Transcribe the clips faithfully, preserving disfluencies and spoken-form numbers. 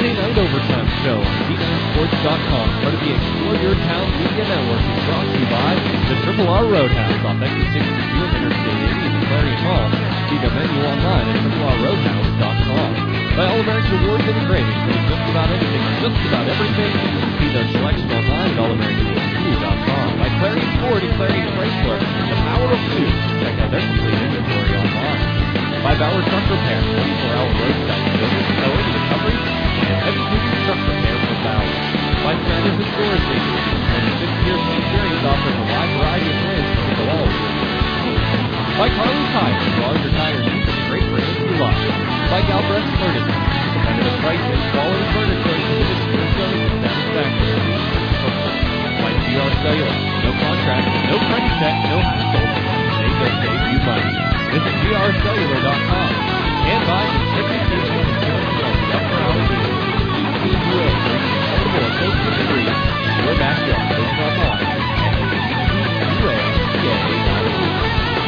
Friday Night Overtime Show on V nine sports dot com. Part of the Explore Your Town Media Network is brought to you by the Triple R Roadhouse off Exit sixty-two of Interstate eighty in the Clarion Mall. See the menu online at triple R roadhouse dot com. By All American Awards and Engraving, for just about anything or just about everything. See their selection online at all american awards dot com. By Clarion Ford and Clarion Chrysler, the power of two. Check out their complete inventory online. By Bauer Truck Repair, twenty-four hour roadside service, towing, recovery, and heavy-duty truck repair from Bauer. By Sanders and Storage Station, twenty-six years of experience offering a wide variety of brands for all. By Carly Tire, for all your tire needs and great brands you love. By Galbraith Furniture, competitive prices, quality furniture, and committed to service and satisfaction. By G R Cellular, no contract, no credit check, no hassle. They go save you money. Visit G R cellular dot com. And by Certification Insurance on the Upper Allegheny. C T U A, affordable associate degree, your backyard. Visit online at C T U A dot com.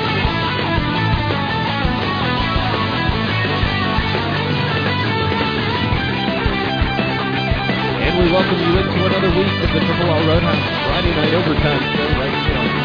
And we welcome you into another week of the Triple R Roadhouse Friday Night Overtime Show right here on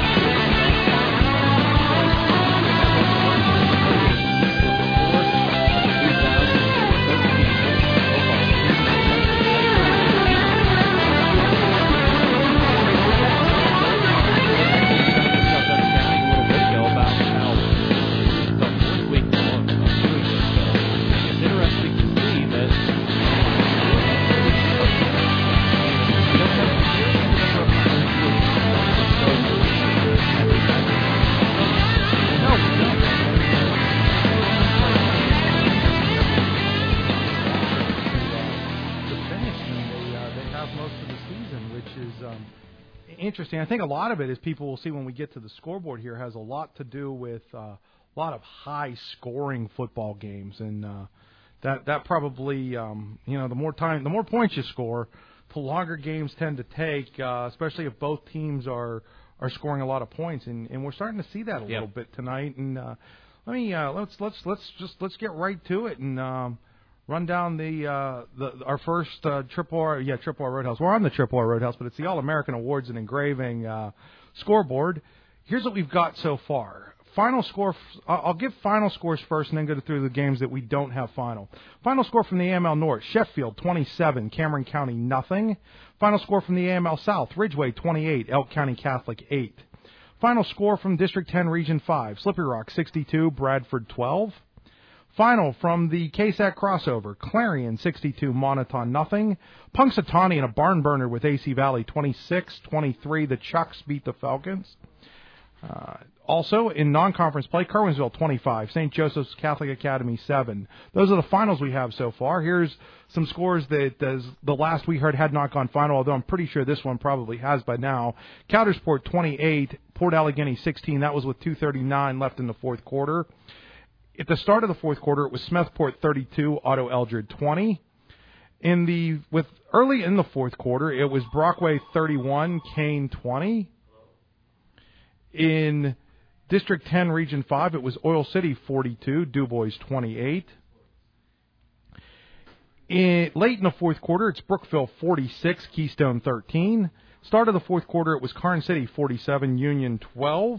interesting. I think a lot of it, as people will see when we get to the scoreboard here, has a lot to do with uh, a lot of high-scoring football games, and uh, that that probably, um, you know, the more time, the more points you score, the longer games tend to take, uh, especially if both teams are are scoring a lot of points, and, and we're starting to see that a yep. little bit tonight. And uh, let me uh, let's let's let's just let's get right to it and. Um, Run down the, uh, the our first uh, Triple R, yeah, Triple R Roadhouse. We're on the Triple R Roadhouse, but it's the All-American Awards and Engraving uh, scoreboard. Here's what we've got so far. Final score, I'll give final scores first and then go through the games that we don't have final. Final score from the A M L North, Sheffield twenty-seven, Cameron County nothing. Final score from the A M L South, Ridgeway twenty-eight, Elk County Catholic eight. Final score from District ten, Region five, Slippery Rock sixty-two, Bradford twelve. Final from the K S A C crossover, Clarion sixty-two, Moniton nothing. Punxsutawney in a barn burner with A C Valley twenty-six twenty-three. The Chucks beat the Falcons. Uh, also in non-conference play, Kerwinsville twenty-five, Saint Joseph's Catholic Academy seven. Those are the finals we have so far. Here's some scores that as the last we heard had not gone final, although I'm pretty sure this one probably has by now. Coudersport twenty-eight, Port Allegany sixteen. That was with two thirty-nine left in the fourth quarter. At the start of the fourth quarter, it was Smethport thirty-two, Otto Eldred twenty. In the with early in the fourth quarter, it was Brockway thirty-one, Kane twenty. In District ten, Region five, it was Oil City forty-two, Dubois twenty-eight. In, late in the fourth quarter, it's Brookville forty-six, Keystone thirteen. Start of the fourth quarter, it was Karn City forty-seven, Union twelve.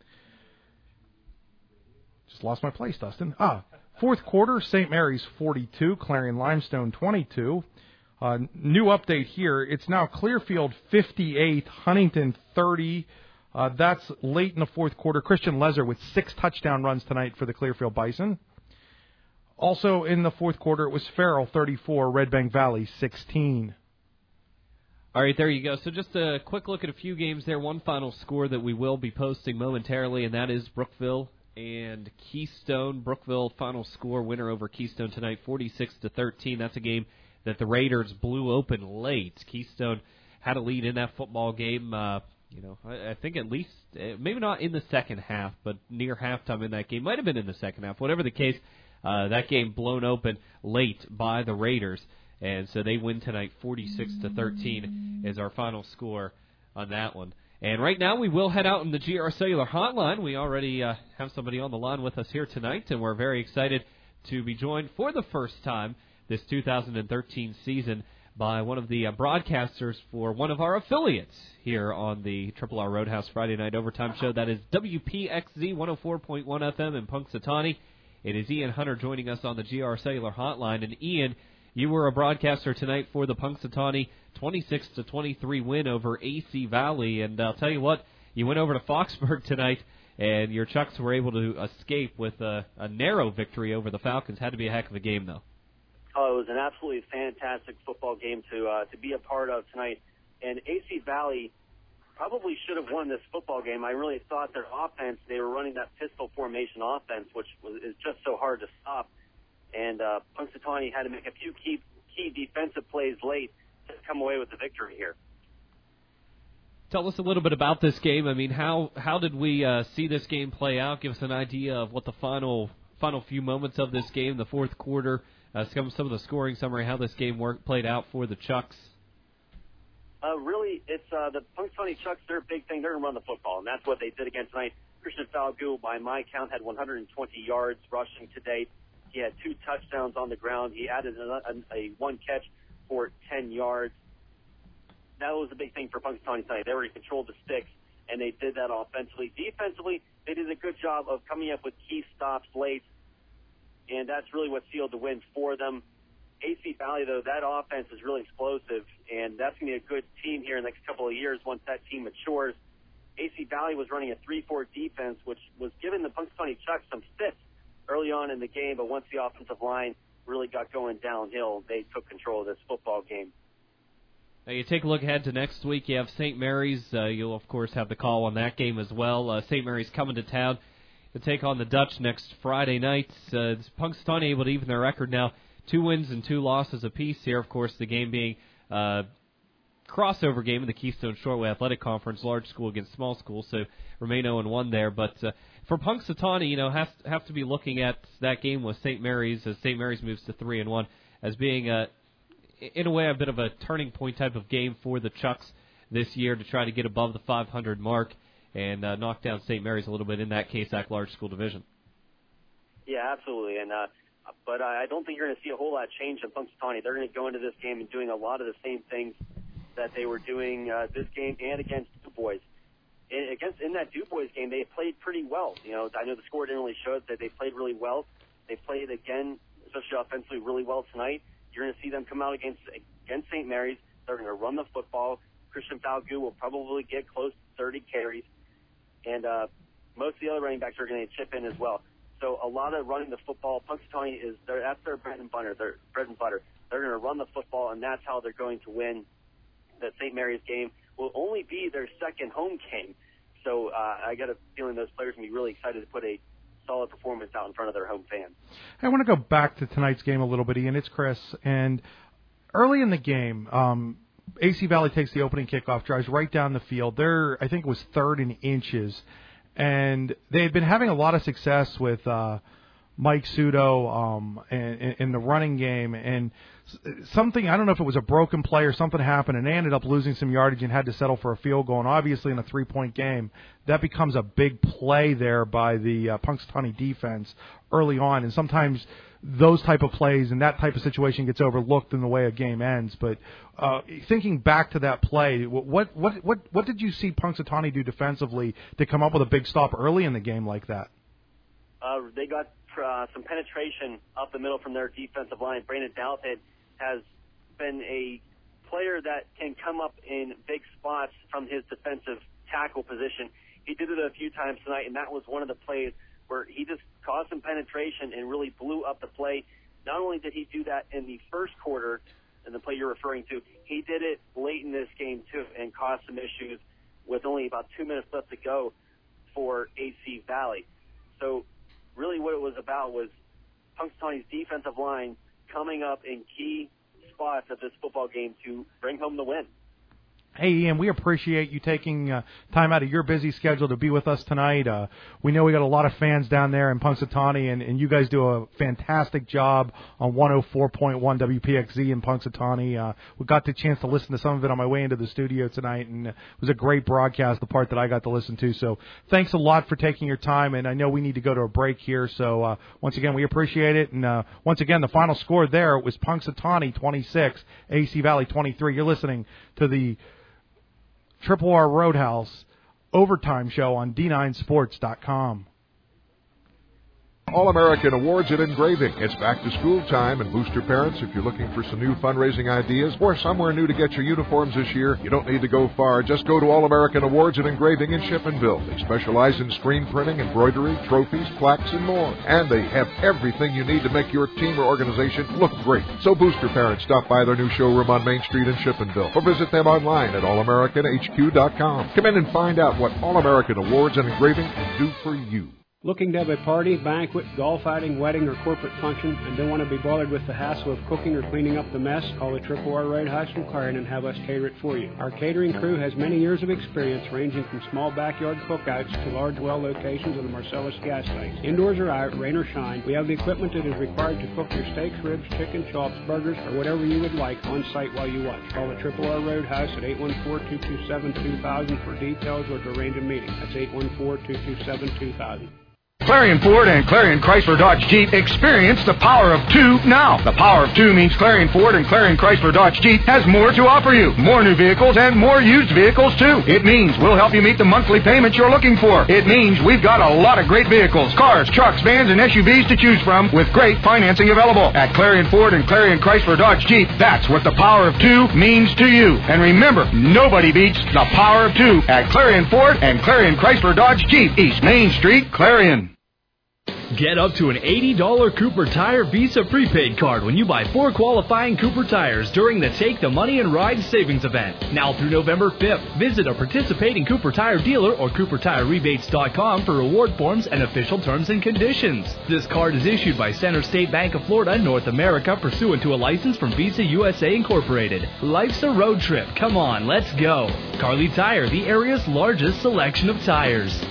Just lost my place, Dustin. Ah, fourth quarter, Saint Mary's forty-two, Clarion Limestone twenty-two. Uh, new update here. It's now Clearfield fifty-eight, Huntington thirty. Uh, that's late in the fourth quarter. Christian Lezer with six touchdown runs tonight for the Clearfield Bison. Also in the fourth quarter, it was Farrell thirty-four, Red Bank Valley sixteen. All right, there you go. So just a quick look at a few games there. One final score that we will be posting momentarily, and that is Brookville and Keystone. Brookville final score winner over Keystone tonight, forty-six to thirteen. That's a game that the Raiders blew open late. Keystone had a lead in that football game. Uh, you know, I, I think at least uh, maybe not in the second half, but near halftime in that game. Might have been in the second half. Whatever the case, uh, that game blown open late by the Raiders, and so they win tonight, forty-six to thirteen is our final score on that one. And right now we will head out in the G R Cellular hotline. We already uh, have somebody on the line with us here tonight, and we're very excited to be joined for the first time this two thousand thirteen season by one of the uh, broadcasters for one of our affiliates here on the Triple R Roadhouse Friday Night Overtime Show. That is W P X Z one oh four point one F M in Punxsutawney. It is Ian Hunter joining us on the G R Cellular Hotline. And Ian, you were a broadcaster tonight for the Punxsutawney twenty-six to twenty-three win over A C Valley. And I'll tell you what, you went over to Foxburg tonight, and your Chucks were able to escape with a, a narrow victory over the Falcons. Had to be a heck of a game, though. Oh, it was an absolutely fantastic football game to uh, to be a part of tonight. And A C Valley probably should have won this football game. I really thought their offense, they were running that pistol formation offense, which was, is just so hard to stop. And uh, Punxsutawney had to make a few key, key defensive plays late to come away with the victory here. Tell us a little bit about this game. I mean, how how did we uh, see this game play out? Give us an idea of what the final final few moments of this game, the fourth quarter, uh, some some of the scoring summary, how this game worked played out for the Chucks. Uh, really, it's uh, the Punxsutawney Chucks. Their big thing, they're going to run the football, and that's what they did again tonight. Christian Falgout, by my count, had one hundred twenty yards rushing to date. He had two touchdowns on the ground. He added a, a, a one catch for ten yards. That was a big thing for Punxsutawney tonight. They already controlled the sticks, and they did that offensively. Defensively, they did a good job of coming up with key stops late, and that's really what sealed the win for them. A C Valley, though, that offense is really explosive, and that's going to be a good team here in the next couple of years once that team matures. A C Valley was running a three four defense, which was giving the Punxsutawney Chucks some fits early on in the game, but once the offensive line really got going downhill, they took control of this football game. Now you take a look ahead to next week. You have Saint Mary's. Uh, you'll, of course, have the call on that game as well. Uh, Saint Mary's coming to town to take on the Dutch next Friday night. Uh, Punxsutawney able to even their record now, two wins and two losses apiece here. Of course, the game being uh, crossover game in the Keystone Shortway Athletic Conference, large school against small school, so remain oh and one there. But uh, for Punxsutawney, you know, have have to be looking at that game with Saint Mary's as Saint Mary's moves to three and one as being a, in a way, a bit of a turning point type of game for the Chucks this year to try to get above the five hundred mark and uh, knock down Saint Mary's a little bit in that K S A C large school division. Yeah, absolutely, and uh, but I don't think you're going to see a whole lot change in Punxsutawney. They're going to go into this game and doing a lot of the same things that they were doing uh, this game and against Du Bois. In, against in that Du Bois game, they played pretty well. You know, I know the score didn't really show it, that they played really well. They played again, especially offensively, really well tonight. You're going to see them come out against against Saint Mary's. They're going to run the football. Christian Falgout will probably get close to thirty carries, and uh, most of the other running backs are going to chip in as well. So a lot of running the football. Punxsutawney is their, that's their bread and butter. Their bread and butter. They're going to run the football, and that's how they're going to win. That Saint Mary's game will only be their second home game. So uh, I got a feeling those players will be really excited to put a solid performance out in front of their home fans. I want to go back to tonight's game a little bit, Ian. It's Chris. And early in the game, um, A C Valley takes the opening kickoff, drives right down the field. They're, I think it was third in inches. And they had been having a lot of success with uh, Mike Sudo um, in, in the running game. And something, I don't know if it was a broken play or something happened, and they ended up losing some yardage and had to settle for a field goal. And obviously in a three-point game, that becomes a big play there by the uh, Punxsutawney defense early on. And sometimes those type of plays and that type of situation gets overlooked in the way a game ends. But uh, thinking back to that play, what what what what did you see Punxsutawney do defensively to come up with a big stop early in the game like that? Uh, they got uh, some penetration up the middle from their defensive line. Brandon Dalpid has been a player that can come up in big spots from his defensive tackle position. He did it a few times tonight, and that was one of the plays where he just caused some penetration and really blew up the play. Not only did he do that in the first quarter, in the play you're referring to, he did it late in this game, too, and caused some issues with only about two minutes left to go for A C Valley. So really what it was about was Punxsutawney's defensive line coming up in key spots of this football game to bring home the win. Hey, Ian, we appreciate you taking uh, time out of your busy schedule to be with us tonight. Uh, we know we got a lot of fans down there in Punxsutawney, and, and you guys do a fantastic job on one oh four point one W P X Z in Punxsutawney. Uh, we got the chance to listen to some of it on my way into the studio tonight, and it was a great broadcast, the part that I got to listen to. So thanks a lot for taking your time, and I know we need to go to a break here. So uh, once again, we appreciate it. And uh, once again, the final score there was Punxsutawney twenty-six, A C Valley twenty-three. You're listening to the Triple R Roadhouse Overtime Show on D nine sports dot com. All-American Awards at Engraving. It's back to school time, and Booster parents, if you're looking for some new fundraising ideas or somewhere new to get your uniforms this year, you don't need to go far. Just go to All-American Awards at Engraving in Shippenville. They specialize in screen printing, embroidery, trophies, plaques, and more. And they have everything you need to make your team or organization look great. So Booster parents, stop by their new showroom on Main Street in Shippenville or visit them online at all american h q dot com. Come in and find out what All-American Awards and Engraving can do for you. Looking to have a party, banquet, golf outing, wedding, or corporate function and don't want to be bothered with the hassle of cooking or cleaning up the mess? Call the Triple R Roadhouse in Clarion and have us cater it for you. Our catering crew has many years of experience ranging from small backyard cookouts to large well locations on the Marcellus gas sites. Indoors or out, rain or shine, we have the equipment that is required to cook your steaks, ribs, chicken, chops, burgers, or whatever you would like on site while you watch. Call the Triple R Roadhouse at eight one four, two two seven, two thousand for details or to arrange a meeting. That's eight one four, two two seven, two thousand. Clarion Ford and Clarion Chrysler Dodge Jeep experience the power of two now. The power of two means Clarion Ford and Clarion Chrysler Dodge Jeep has more to offer you. More new vehicles and more used vehicles, too. It means we'll help you meet the monthly payments you're looking for. It means we've got a lot of great vehicles, cars, trucks, vans, and S U Vs to choose from with great financing available. At Clarion Ford and Clarion Chrysler Dodge Jeep, that's what the power of two means to you. And remember, nobody beats the power of two at Clarion Ford and Clarion Chrysler Dodge Jeep, East Main Street, Clarion. Get up to an eighty dollars Cooper Tire Visa prepaid card when you buy four qualifying Cooper tires during the Take the Money and Ride savings event. Now through November fifth, visit a participating Cooper Tire dealer or cooper tire rebates dot com for reward forms and official terms and conditions. This card is issued by Center State Bank of Florida, North America, pursuant to a license from Visa U S A Incorporated. Life's a road trip. Come on, let's go. Carly Tire, the area's largest selection of tires.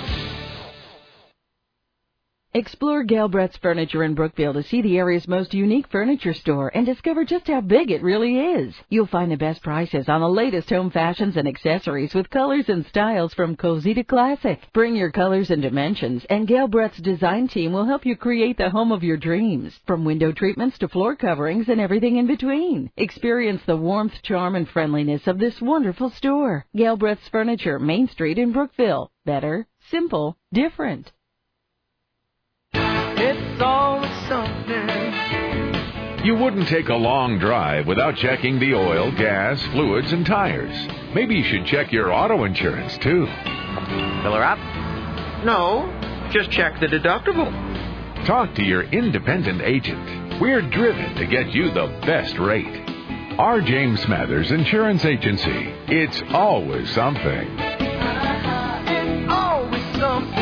Explore Galbraith's Furniture in Brookville to see the area's most unique furniture store and discover just how big it really is. You'll find the best prices on the latest home fashions and accessories with colors and styles from cozy to classic. Bring your colors and dimensions, and Galbraith's design team will help you create the home of your dreams. From window treatments to floor coverings and everything in between. Experience the warmth, charm, and friendliness of this wonderful store. Galbraith's Furniture, Main Street in Brookville. Better, simple, different. It's always something. You wouldn't take a long drive without checking the oil, gas, fluids, and tires. Maybe you should check your auto insurance, too. Fill her up? No, just check the deductible. Talk to your independent agent. We're driven to get you the best rate. R. James Smathers Insurance Agency. It's always something. It's always something.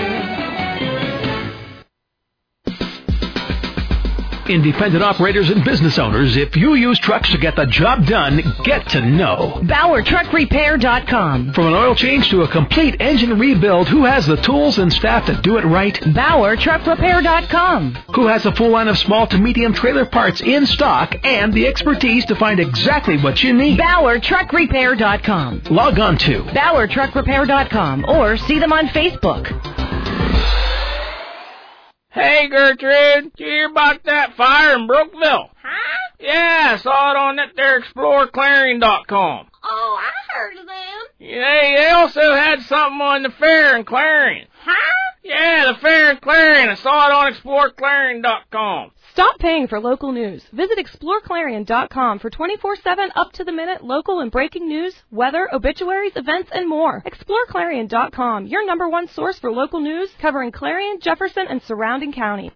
Independent operators and business owners, if you use trucks to get the job done, get to know Bauer Truck Repair dot com. From an oil change to a complete engine rebuild, who has the tools and staff to do it right? Bauer Truck Repair dot com. Who has a full line of small to medium trailer parts in stock and the expertise to find exactly what you need? Bauer Truck Repair dot com. Log on to Bauer Truck Repair dot com or see them on Facebook. Hey, Gertrude, did you hear about that fire in Brookville? Huh? Yeah, I saw it on that there Explore Clarion dot com. Oh, I heard of them. Yeah, they also had something on the fair in Clarion. Huh? Yeah, the fair in Clarion. I saw it on Explore Clarion dot com. Stop paying for local news. Visit Explore Clarion dot com for twenty-four seven up-to-the-minute local and breaking news, weather, obituaries, events, and more. Explore Clarion dot com, your number one source for local news covering Clarion, Jefferson, and surrounding county.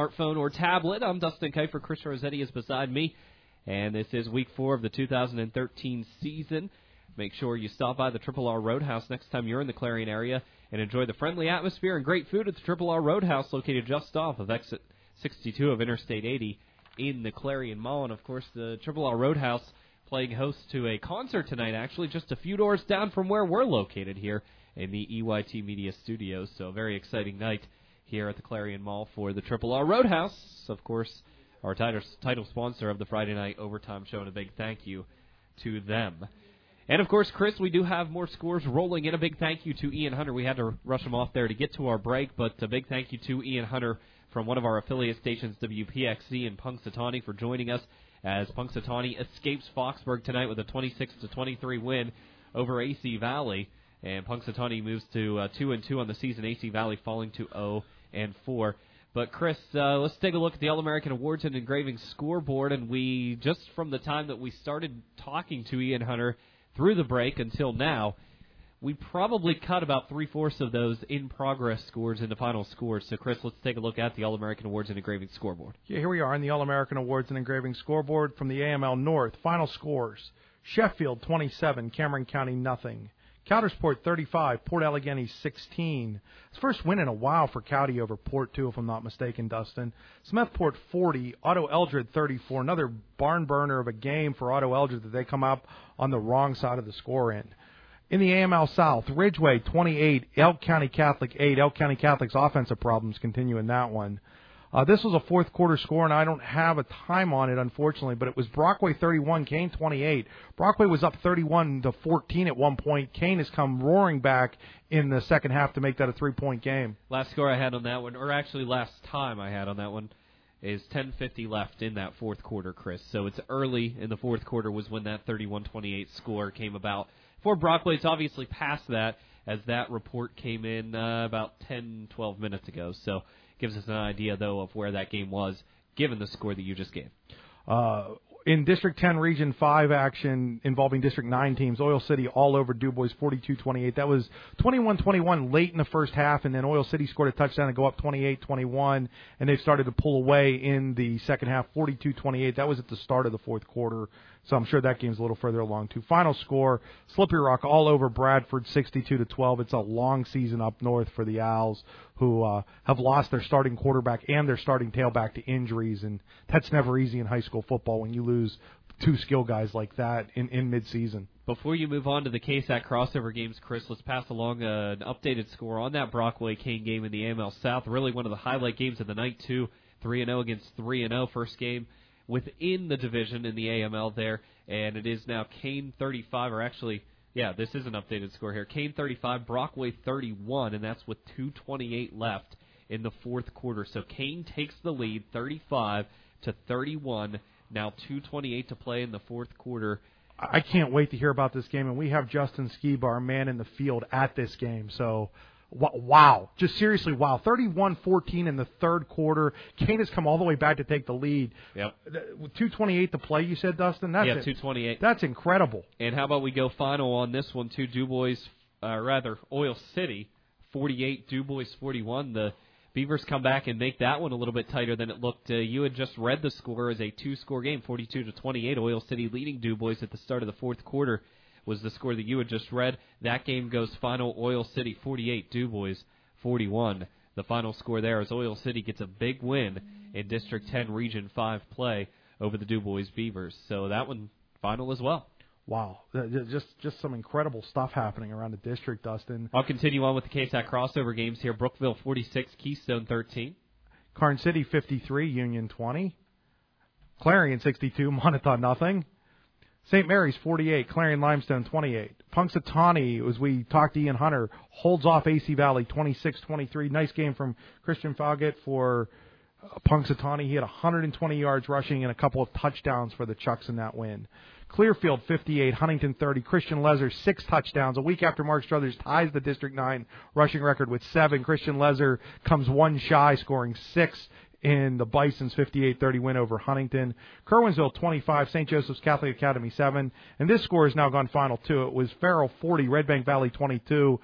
smartphone or tablet. I'm Dustin Kiefer. Chris Rossetti is beside me, and this is week four of the two thousand thirteen season. Make sure you stop by the Triple R Roadhouse next time you're in the Clarion area and enjoy the friendly atmosphere and great food at the Triple R Roadhouse, located just off of exit sixty-two of Interstate eighty in the Clarion Mall. And, of course, the Triple R Roadhouse playing host to a concert tonight, actually, just a few doors down from where we're located here in the E Y T Media Studios. So a very exciting night here at the Clarion Mall for the Triple R Roadhouse. Of course, our title, title sponsor of the Friday Night Overtime Show, and a big thank you to them. And, of course, Chris, we do have more scores rolling in. A big thank you to Ian Hunter. We had to rush him off there to get to our break, but a big thank you to Ian Hunter from one of our affiliate stations, W P X C in Punxsutawney, for joining us as Punxsutawney escapes Foxburg tonight with a twenty-six to twenty-three win over A C Valley. And Punxsutawney moves to uh, two and two on the season, A C Valley falling to oh and four. But, Chris, uh, let's take a look at the All-American Awards and Engraving scoreboard. And we, just from the time that we started talking to Ian Hunter through the break until now, we probably cut about three-fourths of those in-progress scores into final scores. So, Chris, let's take a look at the All-American Awards and Engraving scoreboard. Yeah, here we are on the All-American Awards and Engraving scoreboard from the A M L North. Final scores: Sheffield twenty-seven, Cameron County nothing. Coudersport thirty-five, Port Allegheny sixteen. It's first win in a while for Cowdy over Port, too, if I'm not mistaken, Dustin. Smethport forty, Otto Eldred thirty-four. Another barn burner of a game for Otto Eldred that they come up on the wrong side of the score end. In the A M L South, Ridgeway twenty-eight, Elk County Catholic eight. Elk County Catholic's offensive problems continue in that one. Uh, this was a fourth quarter score, and I don't have a time on it, unfortunately, but it was Brockway thirty-one, Kane twenty-eight. Brockway was up thirty-one to fourteen at one point. Kane has come roaring back in the second half to make that a three-point game. Last score I had on that one, or actually last time I had on that one, is ten fifty left in that fourth quarter, Chris. So it's early in the fourth quarter was when that thirty-one twenty-eight score came about. For Brockway, it's obviously past that, as that report came in uh, about ten, twelve minutes ago. So gives us an idea, though, of where that game was, given the score that you just gave. Uh, in District ten Region five action involving District nine teams, Oil City all over DuBois forty-two twenty-eight. That was twenty-one twenty-one late in the first half, and then Oil City scored a touchdown to go up twenty-eight twenty-one, and they've started to pull away in the second half, forty-two twenty-eight. That was at the start of the fourth quarter, so I'm sure that game's a little further along, too. Final score, Slippery Rock all over Bradford, sixty-two to twelve. It's a long season up north for the Owls, who uh, have lost their starting quarterback and their starting tailback to injuries, and that's never easy in high school football when you lose two skill guys like that in, in midseason. Before you move on to the K S A C crossover games, Chris, let's pass along a, an updated score on that Brockway-Kane game in the A M L South. Really one of the highlight games of the night, too. three and oh against three and oh, first game within the division in the A M L there, and it is now Kane thirty-five, or actually, yeah, this is an updated score here. Kane thirty-five, Brockway thirty-one, and that's with two twenty-eight left in the fourth quarter. So Kane takes the lead, thirty-five to thirty-one. Now two twenty-eight to play in the fourth quarter. I can't wait to hear about this game, and we have Justin Skiba, our man in the field, at this game. So, wow. Just seriously, wow. thirty-one fourteen in the third quarter. Kane has come all the way back to take the lead. Yep. two twenty-eight to play, you said, Dustin? That's yeah, it. two twenty-eight. That's incredible. And how about we go final on this one, too? DuBois, uh, rather, Oil City, forty-eight, DuBois forty-one. The Beavers come back and make that one a little bit tighter than it looked. Uh, you had just read the score as a two-score game, forty-two to twenty-eight. Oil City leading DuBois at the start of the fourth quarter was the score that you had just read. That game goes final, Oil City forty-eight, DuBois forty-one. The final score there is Oil City gets a big win in District ten Region five play over the DuBois Beavers. So that one final as well. Wow, just just some incredible stuff happening around the district, Dustin. I'll continue on with the K S A C crossover games here. Brookville forty-six, Keystone thirteen. Karn City fifty-three, Union twenty. Clarion sixty-two, Montauk nothing. Saint Mary's forty-eight, Clarion Limestone twenty-eight. Punxsutawney, as we talked to Ian Hunter, holds off A C Valley twenty-six twenty-three. Nice game from Christian Falgett for uh, Punxsutawney. He had one hundred twenty yards rushing and a couple of touchdowns for the Chucks in that win. Clearfield fifty-eight, Huntington thirty. Christian Lezer six touchdowns. A week after Mark Struthers ties the District nine rushing record with seven, Christian Lezer comes one shy, scoring six in the Bison's fifty-eight thirty win over Huntington. Kerwinsville twenty-five, Saint Joseph's Catholic Academy seven. And this score has now gone final two. It was Farrell forty, Red Bank Valley twenty-two.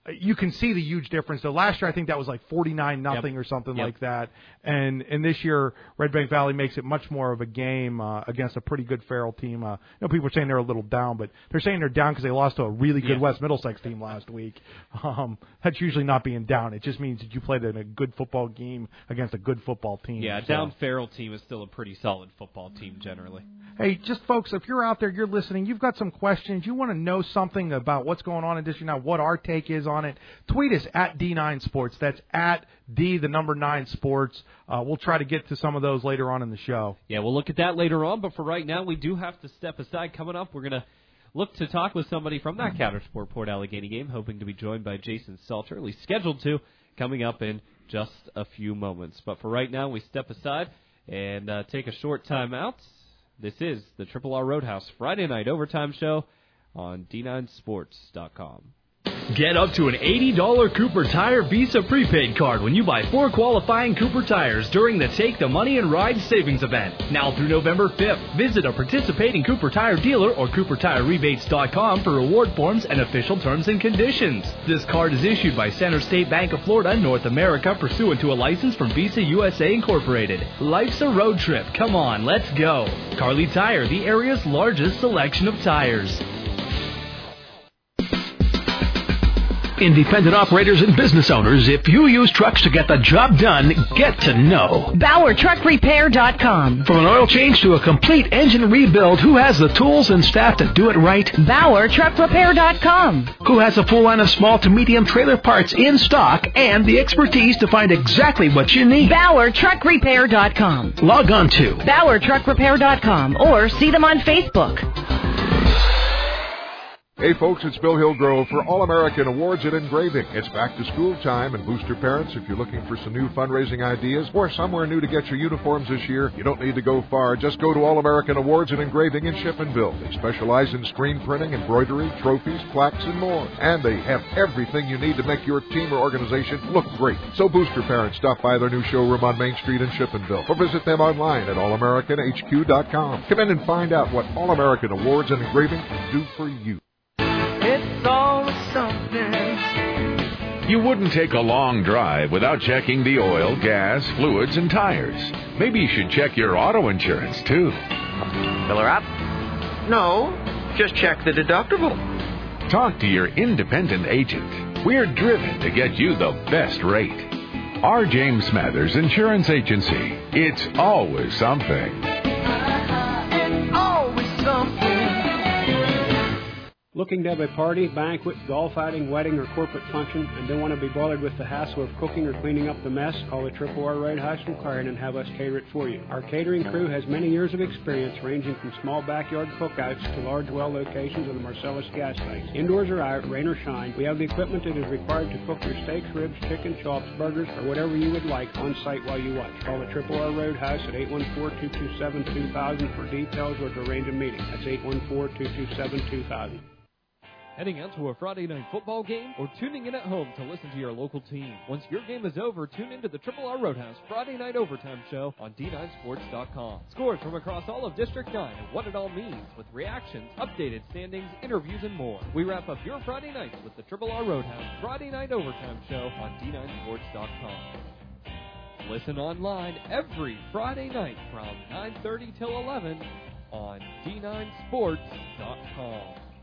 you can see the huge difference. So last year, I think that was like forty-nine nothing Yep. or something Yep. like that. And and this year, Red Bank Valley makes it much more of a game uh, against a pretty good Farrell team. Uh, you know, people are saying they're a little down, but they're saying they're down because they lost to a really good Yeah. West Middlesex team last week. Um, that's usually not being down. It just means that you played in a good football game against a good football team. Yeah, a So- down Farrell team is still a pretty solid football team generally. Hey, just folks, if you're out there, you're listening, you've got some questions, you want to know something about what's going on in District nine, what our take is on it, tweet us at D nine Sports. That's at D, the number nine Sports. Uh, we'll try to get to some of those later on in the show. Yeah, we'll look at that later on, but for right now, we do have to step aside. Coming up, we're going to look to talk with somebody from that Countersport Port Allegheny game, hoping to be joined by Jason Seltzer, at least scheduled to, coming up in just a few moments. But for right now, we step aside and uh, take a short time out. This is the Triple R Roadhouse Friday Night Overtime Show on D nine sports dot com. Get up to an eighty dollars Cooper Tire Visa prepaid card when you buy four qualifying Cooper tires during the Take the Money and Ride Savings Event. Now through November fifth, visit a participating Cooper Tire dealer or Cooper Tire Rebates dot com for reward forms and official terms and conditions. This card is issued by Center State Bank of Florida, North America, pursuant to a license from Visa U S A Incorporated. Life's a road trip. Come on, let's go. Carly Tire, the area's largest selection of tires. Independent operators and business owners, if you use trucks to get the job done, get to know Bauer Truck Repair dot com. From an oil change to a complete engine rebuild, who has the tools and staff to do it right? Bauer Truck Repair dot com. Who has a full line of small to medium trailer parts in stock and the expertise to find exactly what you need? Bauer Truck Repair dot com. Log on to Bauer Truck Repair dot com or see them on Facebook. Hey folks, it's Bill Hillgrove for All-American Awards and Engraving. It's back to school time, and booster parents, if you're looking for some new fundraising ideas or somewhere new to get your uniforms this year, you don't need to go far. Just go to All-American Awards and Engraving in Shippenville. They specialize in screen printing, embroidery, trophies, plaques, and more. And they have everything you need to make your team or organization look great. So booster parents, stop by their new showroom on Main Street in Shippenville or visit them online at all american h q dot com. Come in and find out what All-American Awards and Engraving can do for you. It's always something. You wouldn't take a long drive without checking the oil, gas, fluids, and tires. Maybe you should check your auto insurance, too. Fill her up? No, just check the deductible. Talk to your independent agent. We're driven to get you the best rate. R. James Smathers Insurance Agency. It's always something. It's always something. Looking to have a party, banquet, golf outing, wedding, or corporate function and don't want to be bothered with the hassle of cooking or cleaning up the mess? Call the Triple R Roadhouse from Clarion and have us cater it for you. Our catering crew has many years of experience ranging from small backyard cookouts to large well locations on the Marcellus gas sites. Indoors or out, rain or shine, we have the equipment that is required to cook your steaks, ribs, chicken, chops, burgers, or whatever you would like on site while you watch. Call the Triple R Roadhouse at eight one four, two two seven, two thousand for details or to arrange a meeting. That's eight one four, two two seven, two thousand. Heading out to a Friday night football game or tuning in at home to listen to your local team. Once your game is over, tune into the Triple R Roadhouse Friday Night Overtime Show on D nine sports dot com. Scores from across all of District nine and what it all means with reactions, updated standings, interviews, and more. We wrap up your Friday nights with the Triple R Roadhouse Friday Night Overtime Show on D nine sports dot com. Listen online every Friday night from nine thirty till eleven on D nine sports dot com.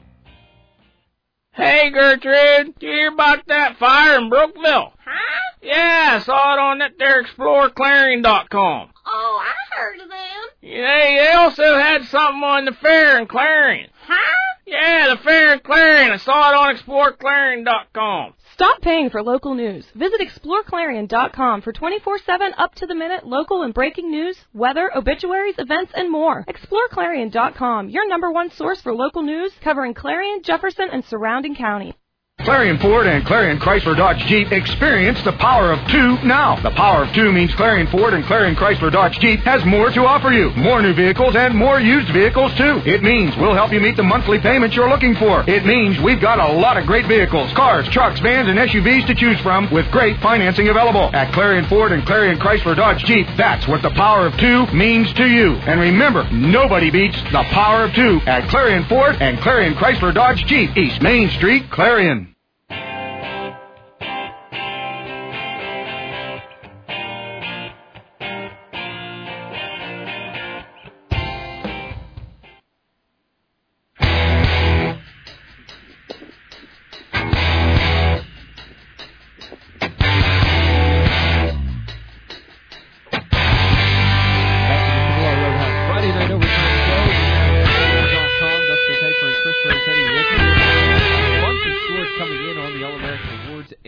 Hey, Gertrude, did you hear about that fire in Brookville? Huh? Yeah, I saw it on that there Explore Clarion dot com. Oh, I heard of them. Yeah, they also had something on the fair in Clarion. Huh? Yeah, the fair in Clarion. I saw it on Explore Clarion dot com. Stop paying for local news. Visit Explore Clarion dot com for twenty-four seven up-to-the-minute local and breaking news, weather, obituaries, events, and more. Explore Clarion dot com, your number one source for local news covering Clarion, Jefferson, and surrounding county. Clarion Ford and Clarion Chrysler Dodge Jeep experience the power of two now. The power of two means Clarion Ford and Clarion Chrysler Dodge Jeep has more to offer you. More new vehicles and more used vehicles, too. It means we'll help you meet the monthly payments you're looking for. It means we've got a lot of great vehicles, cars, trucks, vans, and S U Vs to choose from with great financing available. At Clarion Ford and Clarion Chrysler Dodge Jeep, that's what the power of two means to you. And remember, nobody beats the power of two at Clarion Ford and Clarion Chrysler Dodge Jeep, East Main Street, Clarion.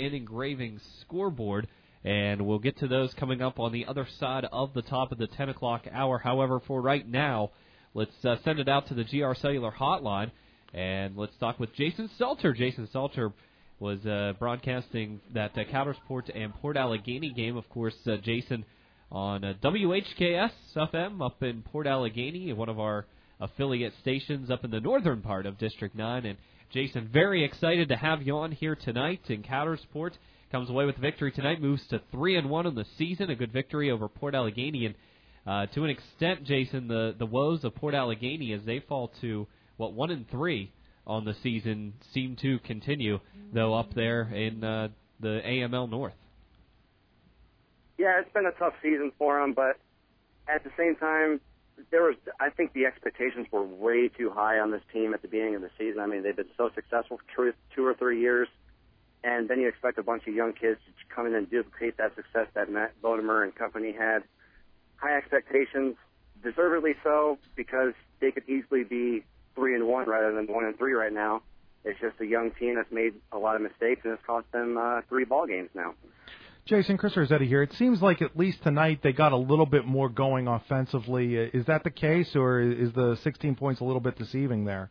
and Engraving scoreboard. And we'll get to those coming up on the other side of the top of the ten o'clock hour. However, for right now, let's uh, send it out to the G R Cellular hotline, and let's talk with Jason Seltzer. Jason Seltzer was uh, broadcasting that uh, Coudersport and Port Allegany game. Of course, uh, Jason on uh, W H K S F M up in Port Allegany, one of our affiliate stations up in the northern part of District nine. And Jason, very excited to have you on here tonight. And Coudersport comes away with a victory tonight, moves to three and one on the season, a good victory over Port Allegany. And uh, to an extent, Jason, the, the woes of Port Allegany as they fall to, what, one and three on the season seem to continue, though, up there in uh, the A M L North. Yeah, it's been a tough season for them, but at the same time, there was, I think the expectations were way too high on this team at the beginning of the season. I mean, they've been so successful for two or three years, and then you expect a bunch of young kids to come in and duplicate that success that Matt Bodemer and company had. High expectations, deservedly so, because they could easily be three and one rather than one and three right now. It's just a young team that's made a lot of mistakes, and it's cost them uh, three ball games now. Jason, Chris Rossetti here. It seems like at least tonight they got a little bit more going offensively. Is that the case, or is the sixteen points a little bit deceiving there?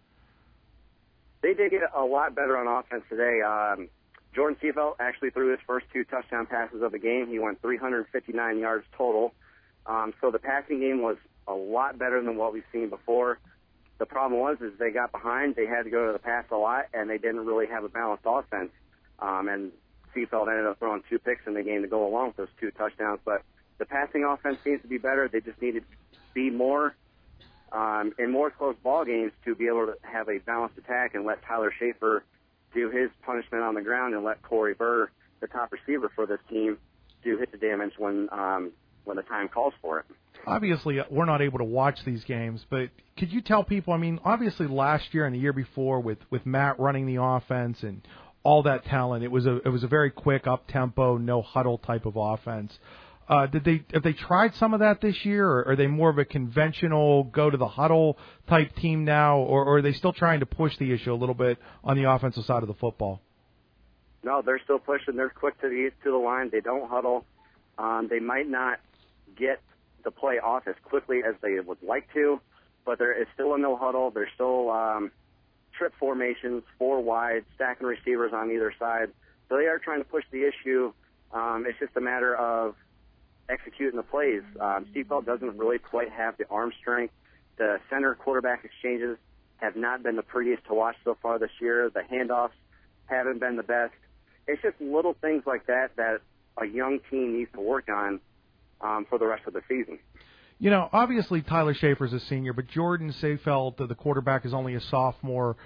They did get a lot better on offense today. Um, Jordan Seefeld actually threw his first two touchdown passes of the game. He went three hundred fifty-nine yards total. Um, so the passing game was a lot better than what we've seen before. The problem was is they got behind, they had to go to the pass a lot, and they didn't really have a balanced offense. Um, and Seefeld ended up throwing two picks in the game to go along with those two touchdowns. But the passing offense seems to be better. They just needed to be more um, in more close ball games to be able to have a balanced attack and let Tyler Schaefer do his punishment on the ground and let Corey Burr, the top receiver for this team, do his damage when um, when the time calls for it. Obviously, we're not able to watch these games, but could you tell people, I mean, obviously last year and the year before with, with Matt running the offense and all that talent, it was a it was a very quick, up-tempo, no-huddle type of offense. Uh, did they have they tried some of that this year, or are they more of a conventional go-to-the-huddle type team now, or, or are they still trying to push the issue a little bit on the offensive side of the football? No, they're still pushing. They're quick to the to the line. They don't huddle. Um, they might not get the play off as quickly as they would like to, but there is still a no huddle. There's still um, trip formations, four wide, stacking receivers on either side. So they are trying to push the issue. Um, it's just a matter of executing the plays. Um, Seefeld doesn't really quite have the arm strength. The center quarterback exchanges have not been the prettiest to watch so far this year. The handoffs haven't been the best. It's just little things like that that a young team needs to work on Um, for the rest of the season. You know, obviously Tyler Schaefer's a senior, but Jordan Seefeld, the quarterback, is only a sophomore.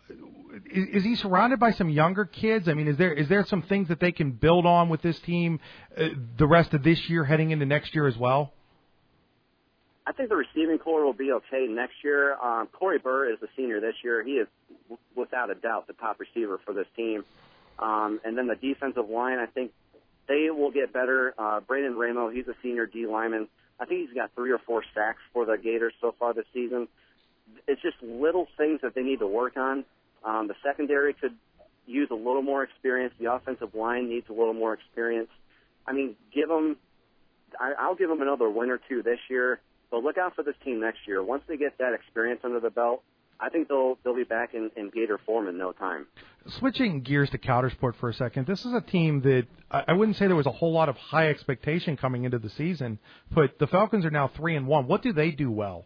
Is, is he surrounded by some younger kids? I mean, is there is there some things that they can build on with this team uh, the rest of this year heading into next year as well? I think the receiving core will be okay next year. Um, Corey Burr is the senior this year. He is, w- without a doubt, the top receiver for this team. Um, and then the defensive line, I think, they will get better. Uh, Brandon Ramo, he's a senior D lineman. I think he's got three or four sacks for the Gators so far this season. It's just little things that they need to work on. Um, the secondary could use a little more experience. The offensive line needs a little more experience. I mean, give them, I, I'll give them another win or two this year, but look out for this team next year. Once they get that experience under the belt, I think they'll they'll be back in, in Gator form in no time. Switching gears to Coudersport for a second, this is a team that I wouldn't say there was a whole lot of high expectation coming into the season, but the Falcons are now three and one. What do they do well?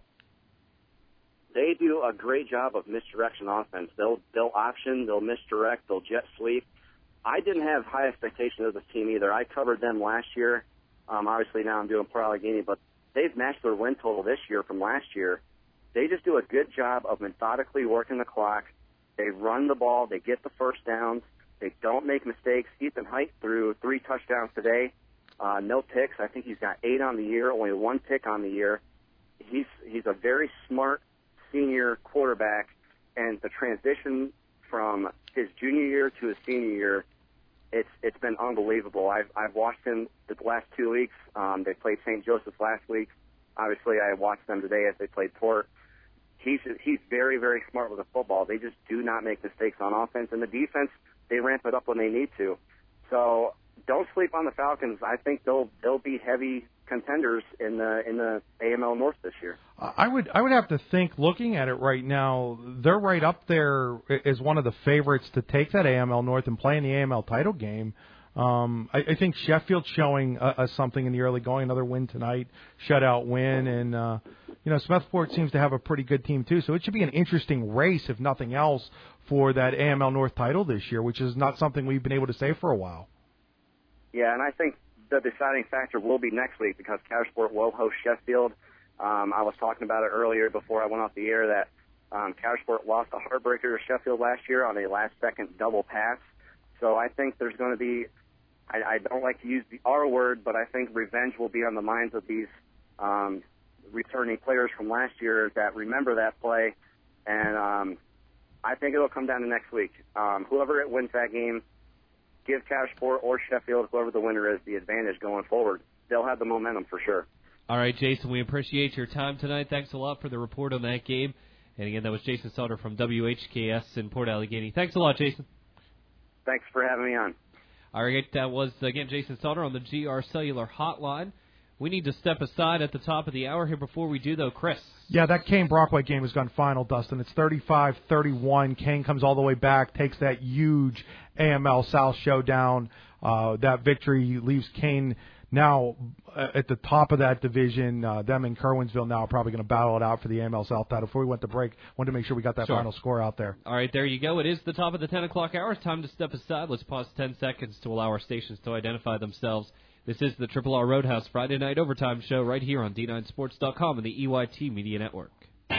They do a great job of misdirection offense. They'll they'll option, they'll misdirect, they'll jet sweep. I didn't have high expectations of this team either. I covered them last year. Um, obviously now I'm doing Port Allegany, but they've matched their win total this year from last year. They just do a good job of methodically working the clock. They run the ball. They get the first downs. They don't make mistakes. Ethan Height threw three touchdowns today, uh, no picks. I think he's got eight on the year, only one pick on the year. He's he's a very smart senior quarterback, and the transition from his junior year to his senior year, it's it's been unbelievable. I've I've watched him the last two weeks. Um, they played Saint Joseph last week. Obviously, I watched them today as they played Port. He's he's very, very smart with the football. They just do not make mistakes on offense. And the defense, they ramp it up when they need to. So don't sleep on the Falcons. I think they'll they'll be heavy contenders in the in the A M L North this year. I would I would have to think, looking at it right now, they're right up there as one of the favorites to take that A M L North and play in the A M L title game. Um, I, I think Sheffield's showing uh, uh, something in the early going, another win tonight, shutout win, and uh, you know Smethport seems to have a pretty good team too. So it should be an interesting race, if nothing else, for that A M L North title this year, which is not something we've been able to say for a while. Yeah, and I think the deciding factor will be next week because Coudersport will host Sheffield. Um, I was talking about it earlier before I went off the air that um, Coudersport lost a heartbreaker to Sheffield last year on a last-second double pass. So I think there's going to be, I, I don't like to use the R word, but I think revenge will be on the minds of these um, returning players from last year that remember that play. And um, I think it'll come down to next week. Um, whoever it wins that game, give Coudersport or Sheffield, whoever the winner is, the advantage going forward. They'll have the momentum for sure. All right, Jason, we appreciate your time tonight. Thanks a lot for the report on that game. And again, that was Jason Sauter from W H K S in Port Allegany. Thanks a lot, Jason. Thanks for having me on. All right, that was, again, Jason Sauter on the G R Cellular Hotline. We need to step aside at the top of the hour here. Before we do, though, Chris. Yeah, that Kane-Brockway game has gone final, Dustin. It's thirty-five thirty-one. Kane comes all the way back, takes that huge A M L South showdown. Uh, that victory leaves Kane now at the top of that division. Uh, them and Kerwinsville now are probably going to battle it out for the A M L South title. Before we went to break, wanted to make sure we got that Sure. final score out there. All right, there you go. It is the top of the ten o'clock hour. It's time to step aside. Let's pause ten seconds to allow our stations to identify themselves. This is the Triple R Roadhouse Friday Night Overtime Show right here on D nine sports dot com and the E Y T Media Network.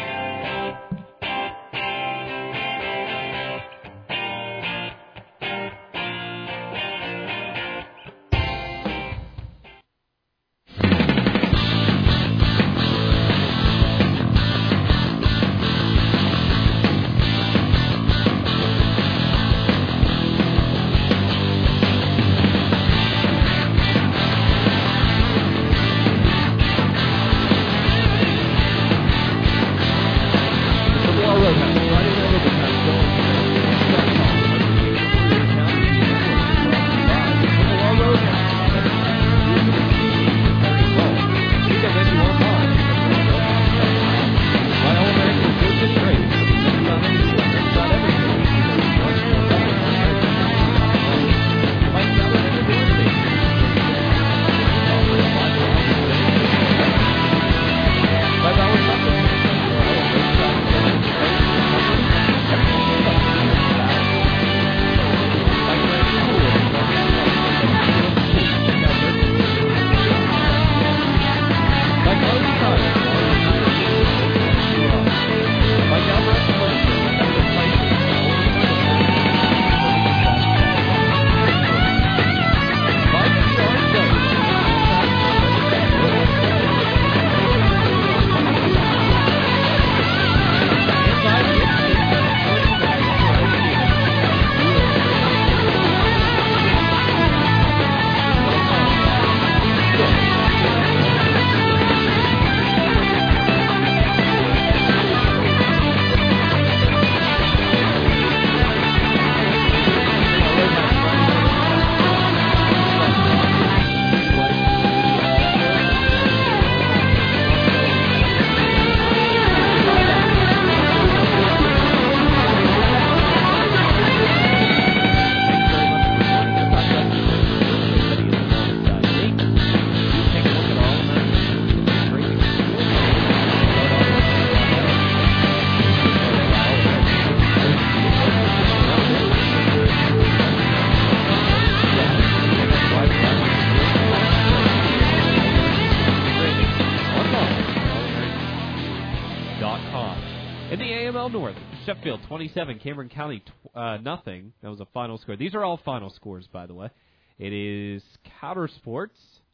Sheffield twenty-seven, Cameron County uh, nothing. That was a final score. These are all final scores, by the way. It is Coudersport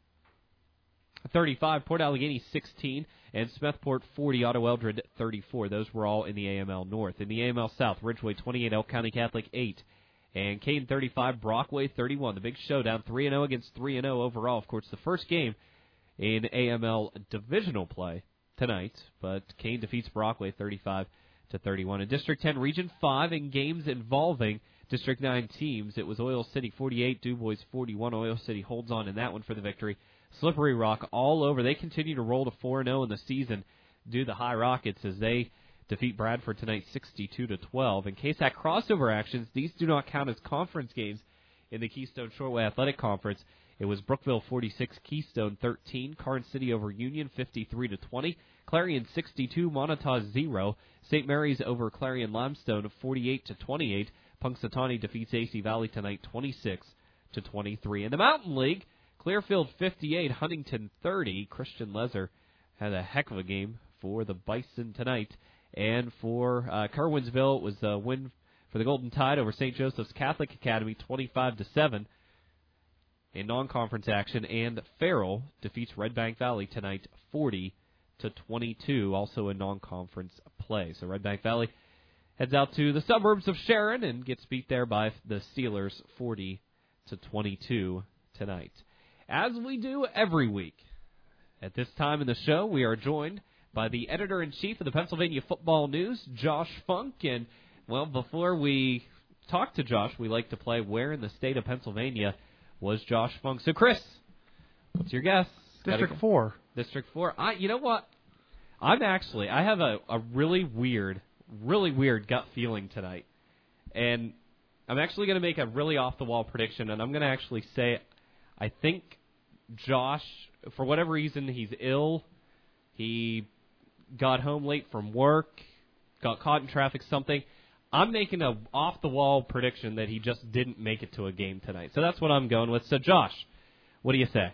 thirty-five, Port Allegany sixteen, and Smethport forty, Otto Eldred thirty-four. Those were all in the A M L North. In the A M L South, Ridgeway twenty-eight, Elk County Catholic eight, and Kane thirty-five, Brockway thirty-one. The big showdown, three and oh against three and oh overall. Of course, the first game in A M L divisional play tonight, but Kane defeats Brockway thirty-five to thirty-one. In District ten, Region five, in games involving District nine teams. It was Oil City forty-eight, DuBois forty-one. Oil City holds on in that one for the victory. Slippery Rock all over. They continue to roll to four and oh in the season due to the High Rockets as they defeat Bradford tonight sixty-two to twelve. In case that crossover actions, these do not count as conference games in the Keystone Shortway Athletic Conference. It was Brookville forty-six, Keystone thirteen, Karn City over Union fifty-three to twenty, Clarion sixty-two, Montauk zero, Saint Mary's over Clarion Limestone forty-eight to twenty-eight. Punxsutawney defeats A C Valley tonight twenty-six to twenty-three. In the Mountain League, Clearfield fifty-eight, Huntington thirty. Christian Lezer had a heck of a game for the Bison tonight. And for uh, Kerwinsville, it was a win for the Golden Tide over Saint Joseph's Catholic Academy, twenty-five to seven in non-conference action. And Farrell defeats Red Bank Valley tonight, forty to twenty-two, also in non-conference play. So Red Bank Valley heads out to the suburbs of Sharon and gets beat there by the Steelers, forty to twenty-two tonight. As we do every week, at this time in the show, we are joined by the editor-in-chief of the Pennsylvania Football News, Josh Funk. And, well, before we talk to Josh, we like to play Where in the State of Pennsylvania Was Josh Funk? So, Chris, what's your guess? District Gotta, four. District four. I, you know what? I'm actually, I have a, a really weird, really weird gut feeling tonight. And I'm actually going to make a really off-the-wall prediction, and I'm going to actually say I think Josh, for whatever reason, he's ill. He got home late from work, got caught in traffic, something. I'm making a off-the-wall prediction that he just didn't make it to a game tonight. So that's what I'm going with. So, Josh, what do you say?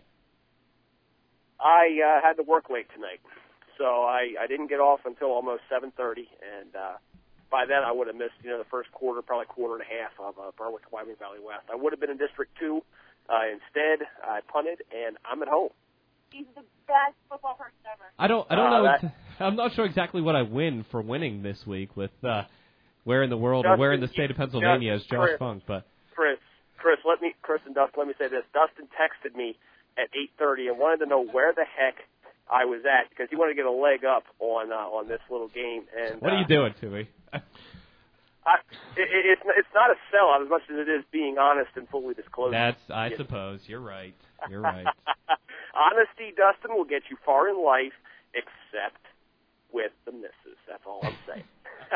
I uh, had to work late tonight, so I, I didn't get off until almost seven thirty, and uh, by then I would have missed, you know, the first quarter, probably quarter and a half of uh, Berwick-Wyoming Valley West. I would have been in District two. Uh, instead, I punted, and I'm at home. He's the best football person ever. I don't. I don't uh, know. That, I'm not sure exactly what I win for winning this week with uh, where in the world Justin, or where in the state of Pennsylvania Justin, is Josh Chris, Funk. But Chris, Chris, let me, Chris and Dustin, let me say this. Dustin texted me at eight thirty and wanted to know where the heck I was at because he wanted to get a leg up on uh, on this little game. And what are you uh, doing to me? I, it, it's it's not a sellout as much as it is being honest and fully disclosing. That's, I yeah. suppose. You're right. You're right. Honesty, Dustin, will get you far in life, except with the misses. That's all I'm saying.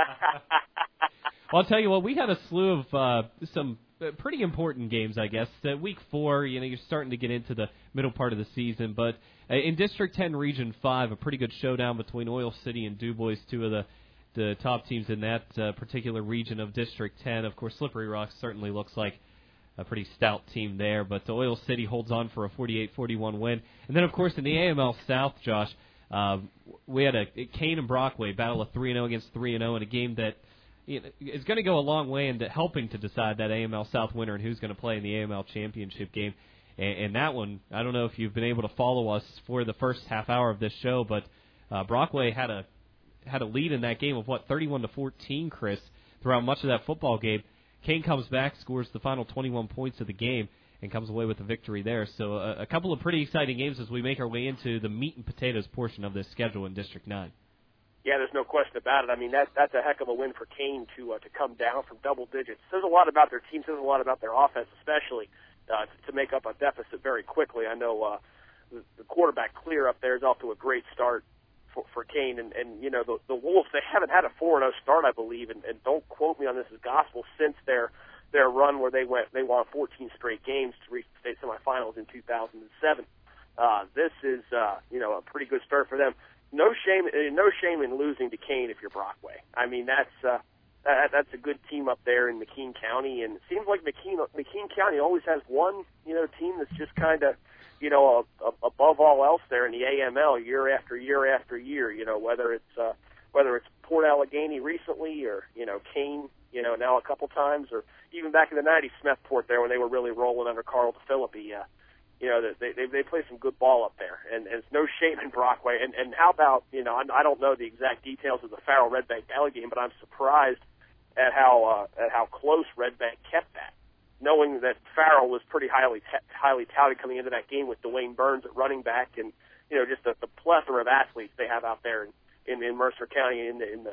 Well, I'll tell you what, we had a slew of uh, some pretty important games, I guess. Uh, week four, you know, you're starting to get into the middle part of the season, but uh, in District ten, Region five, a pretty good showdown between Oil City and DuBois, two of the the top teams in that uh, particular region of District ten. Of course, Slippery Rock certainly looks like a pretty stout team there, but Oil City holds on for a forty-eight forty-one win. And then, of course, in the A M L South, Josh, uh, we had a Kane and Brockway battle of three and oh against three and oh in a game that you know, is going to go a long way into helping to decide that A M L South winner and who's going to play in the A M L championship game. And, and that one, I don't know if you've been able to follow us for the first half hour of this show, but uh, Brockway had a had a lead in that game of, what, thirty-one to fourteen, Chris, throughout much of that football game. Kane comes back, scores the final twenty-one points of the game, and comes away with a victory there. So a, a couple of pretty exciting games as we make our way into the meat and potatoes portion of this schedule in District nine. Yeah, there's no question about it. I mean, that, that's a heck of a win for Kane to uh, to come down from double digits. Says a lot about their team, says a lot about their offense, especially uh, to, to make up a deficit very quickly. I know uh, the, the quarterback Clear up there is off to a great start for, for Kane. And, and, you know, the, the Wolves, they haven't had a four and oh start, I believe, and, and don't quote me on this as gospel, since their their run where they went they won fourteen straight games to reach the state semifinals in two thousand seven. Uh, this is, uh, you know, a pretty good start for them. No shame, no shame in losing to Kane if you're Brockway. I mean, that's uh, that, that's a good team up there in McKean County, and it seems like McKean McKean County always has one, you know, team that's just kind of, you know, a, a, above all else there in the A M L year after year after year. You know, whether it's uh, whether it's Port Allegheny recently, or you know, Kane, you know, now a couple times, or even back in the nineties, Smethport there when they were really rolling under Carl DeFilippi. Uh, You know, they they they play some good ball up there, and, and it's no shame in Brockway. And and how about, you know, I, I don't know the exact details of the Farrell Red Bank Valley game, but I'm surprised at how uh, at how close Red Bank kept that, knowing that Farrell was pretty highly t- highly touted coming into that game with Dwayne Burns at running back, and you know, just the, the plethora of athletes they have out there in, in, in Mercer County in the in the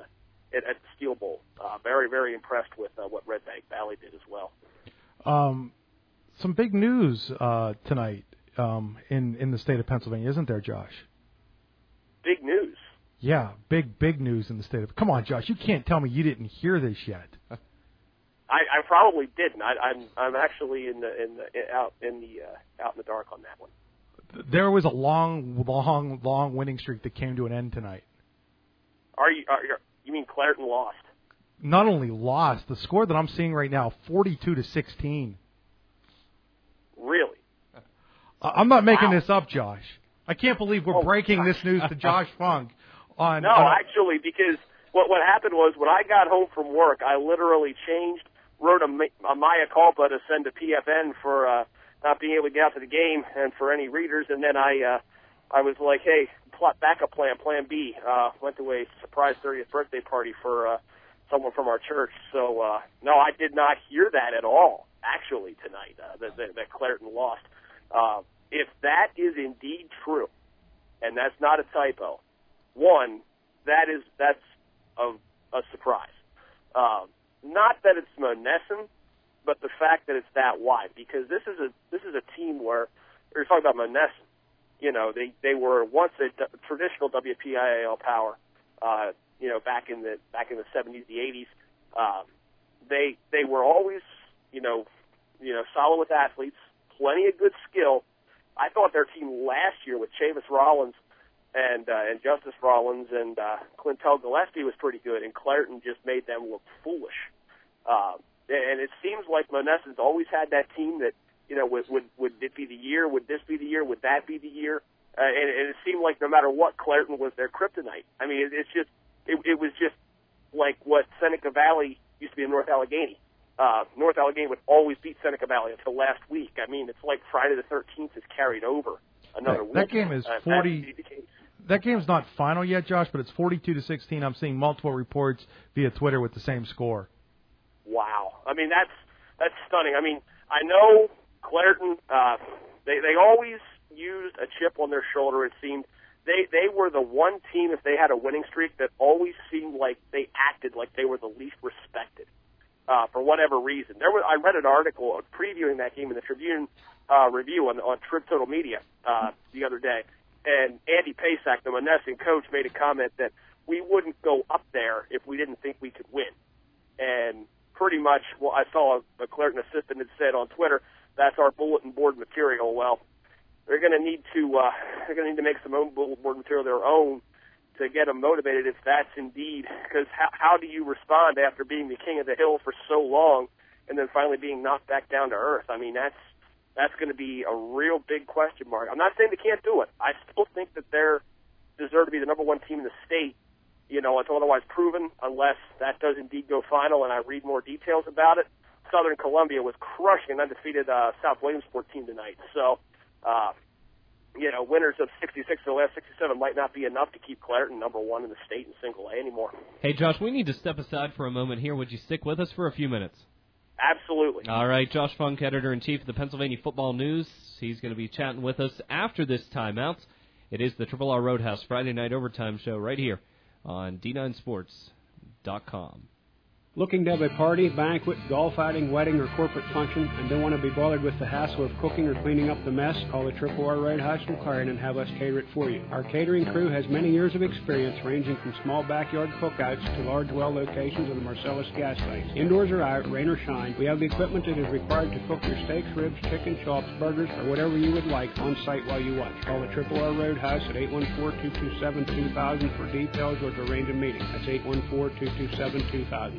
at, at the Steel Bowl. Uh, very, very impressed with uh, what Red Bank Valley did as well. Um, some big news uh, tonight um, in in the state of Pennsylvania, isn't there, Josh? Big news. Yeah, big big news in the state of. Come on, Josh, you can't tell me you didn't hear this yet. I, I probably didn't. I, I'm I'm actually in the in the out in the uh, out in the dark on that one. There was a long, long, long winning streak that came to an end tonight. Are you are you, you mean Clairton lost? Not only lost, the score that I'm seeing right now, forty-two to sixteen. Really? I'm not making wow. this up, Josh. I can't believe we're oh, breaking gosh. this news to Josh Funk. On no, on, actually, because what what happened was when I got home from work, I literally changed, wrote a, a Maya culpa to send to P F N for uh, not being able to get out to the game and for any readers, and then I uh, I was like, hey, plot backup plan, plan B. Uh, went to a surprise thirtieth birthday party for uh, someone from our church. So uh, no, I did not hear that at all. Actually, tonight uh, that, that that Clairton lost. Uh, if that is indeed true, and that's not a typo. One, that is that's a, a surprise. Um, not that it's Monessen, but the fact that it's that wide. Because this is a this is a team where you're talking about Monessen. You know, they they were once a d- traditional W P I A L power. Uh, you know, back in the back in the seventies, the eighties. Um, they they were always you know you know solid with athletes, plenty of good skill. I thought their team last year with Chavis Rollins and uh, and Justice Rollins and uh, Clintel Gillespie was pretty good, and Clairton just made them look foolish. Uh, and it seems like Monessen's always had that team that, you know, would, would, would it be the year? Would this be the year? Would that be the year? Uh, and, and it seemed like no matter what, Clairton was their kryptonite. I mean, it, it's just, it, it was just like what Seneca Valley used to be in North Allegheny. Uh, North Allegheny would always beat Seneca Valley until last week. I mean, it's like Friday the thirteenth is carried over another that, week. That game is uh, forty. That game's not final yet, Josh, but it's forty-two to sixteen. I'm seeing multiple reports via Twitter with the same score. Wow. I mean, that's that's stunning. I mean, I know Clairton, uh, they, they always used a chip on their shoulder, it seemed. They they were the one team, if they had a winning streak, that always seemed like they acted like they were the least respected uh, for whatever reason. There was, I read an article previewing that game in the Tribune uh, Review on, on Trib Total Media uh, the other day, and Andy Pasak, the Monessen coach, made a comment that we wouldn't go up there if we didn't think we could win. And pretty much, well, I saw a, a Clairton assistant had said on Twitter, that's our bulletin board material. Well, they're going to need to uh, they're going to need to make some own bulletin board material of their own to get them motivated if that's indeed, because how, how do you respond after being the king of the hill for so long and then finally being knocked back down to earth? I mean, that's that's going to be a real big question mark. I'm not saying they can't do it. I still think that they're deserve to be the number one team in the state, you know, until otherwise proven, unless that does indeed go final and I read more details about it. Southern Columbia was crushing an undefeated uh, South Williamsport team tonight. So, uh, you know, winners of sixty-six to the last sixty-seven might not be enough to keep Clairton number one in the state in single A anymore. Hey, Josh, we need to step aside for a moment here. Would you stick with us for a few minutes? Absolutely. All right, Josh Funk, editor-in-chief of the Pennsylvania Football News. He's going to be chatting with us after this timeout. It is the Triple R Roadhouse Friday Night Overtime Show right here on D nine sports dot com. Looking to have a party, banquet, golf outing, wedding, or corporate function and don't want to be bothered with the hassle of cooking or cleaning up the mess? Call the Triple R Roadhouse from Clarion and have us cater it for you. Our catering crew has many years of experience ranging from small backyard cookouts to large well locations of the Marcellus gas sites. Indoors or out, rain or shine, we have the equipment that is required to cook your steaks, ribs, chicken, chops, burgers, or whatever you would like on site while you watch. Call the Triple R Roadhouse at eight one four, two two seven, two thousand for details or to arrange a meeting. That's eight one four, two two seven, two thousand.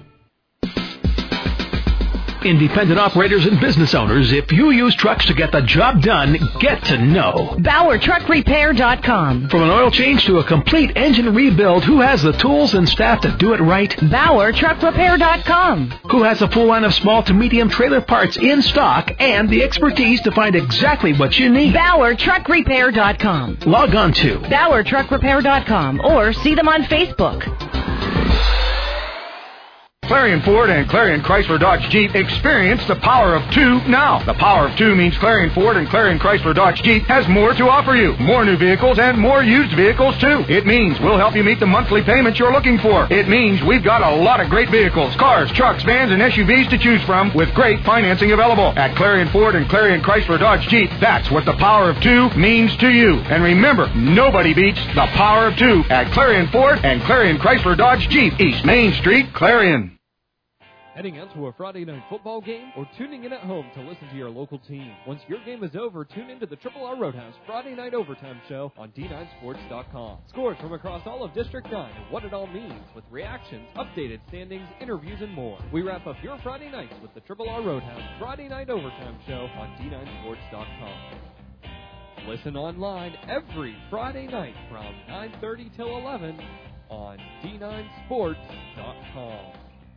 Independent operators and business owners, if you use trucks to get the job done, get to know Bauer Truck Repair dot com. From an oil change to a complete engine rebuild, who has the tools and staff to do it right? Bauer Truck Repair dot com. Who has a full line of small to medium trailer parts in stock and the expertise to find exactly what you need? Bauer Truck Repair dot com. Log on to Bauer Truck Repair dot com or see them on Facebook. Clarion Ford and Clarion Chrysler Dodge Jeep experience the power of two now. The power of two means Clarion Ford and Clarion Chrysler Dodge Jeep has more to offer you. More new vehicles and more used vehicles, too. It means we'll help you meet the monthly payments you're looking for. It means we've got a lot of great vehicles, cars, trucks, vans, and S U Vs to choose from with great financing available. At Clarion Ford and Clarion Chrysler Dodge Jeep, that's what the power of two means to you. And remember, nobody beats the power of two at Clarion Ford and Clarion Chrysler Dodge Jeep, East Main Street, Clarion. Heading out to a Friday night football game or tuning in at home to listen to your local team. Once your game is over, tune into the Triple R Roadhouse Friday Night Overtime Show on D nine sports dot com. Scores from across all of District nine and what it all means with reactions, updated standings, interviews, and more. We wrap up your Friday nights with the Triple R Roadhouse Friday Night Overtime Show on D nine sports dot com. Listen online every Friday night from nine thirty till eleven on D nine sports dot com.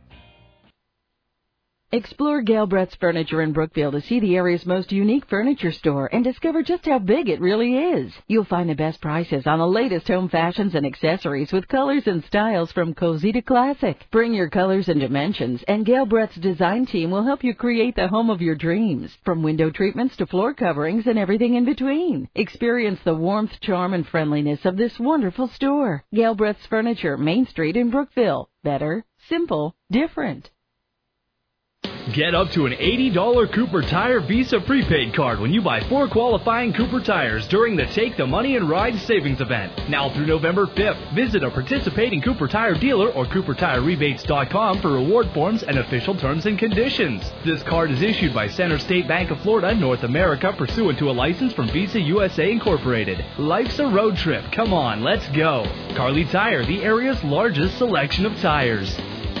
Explore Galbrett's Furniture in Brookville to see the area's most unique furniture store and discover just how big it really is. You'll find the best prices on the latest home fashions and accessories with colors and styles from cozy to classic. Bring your colors and dimensions, and Galbrett's design team will help you create the home of your dreams, from window treatments to floor coverings and everything in between. Experience the warmth, charm, and friendliness of this wonderful store. Galbrett's Furniture, Main Street in Brookville. Better, simple, different. Get up to an eighty dollars Cooper Tire Visa prepaid card when you buy four qualifying Cooper tires during the Take the Money and Ride savings event. Now through November fifth, visit a participating Cooper Tire dealer or Cooper Tire Rebates dot com for reward forms and official terms and conditions. This card is issued by Center State Bank of Florida, North America, pursuant to a license from Visa U S A Incorporated. Life's a road trip. Come on, let's go. Carly Tire, the area's largest selection of tires.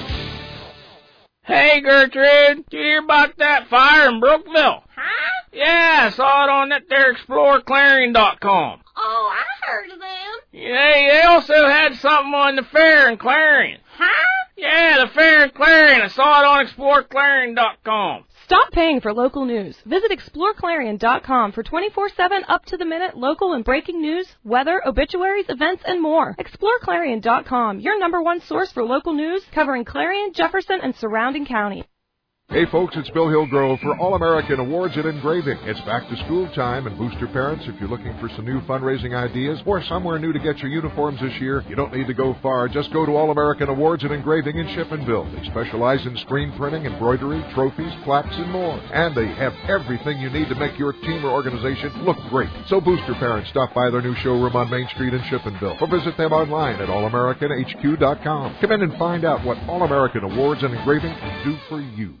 Hey, Gertrude, did you hear about that fire in Brookville? Huh? Yeah, I saw it on that there Explore Clarion dot com. Oh, I heard of them. Yeah, they also had something on the fair in Clarion. Huh? Yeah, the fair in Clarion. I saw it on Explore Clarion dot com. Stop paying for local news. Visit Explore Clarion dot com for twenty-four seven up-to-the-minute local and breaking news, weather, obituaries, events, and more. Explore Clarion dot com, your number one source for local news covering Clarion, Jefferson, and surrounding counties. Hey folks, it's Bill Hillgrove for All-American Awards in Engraving. It's back to school time, and booster parents, if you're looking for some new fundraising ideas or somewhere new to get your uniforms this year, you don't need to go far. Just go to All-American Awards in Engraving in Shippenville. They specialize in screen printing, embroidery, trophies, plaques, and more. And they have everything you need to make your team or organization look great. So booster parents, stop by their new showroom on Main Street in Shippenville or visit them online at all american h q dot com. Come in and find out what All-American Awards in Engraving can do for you.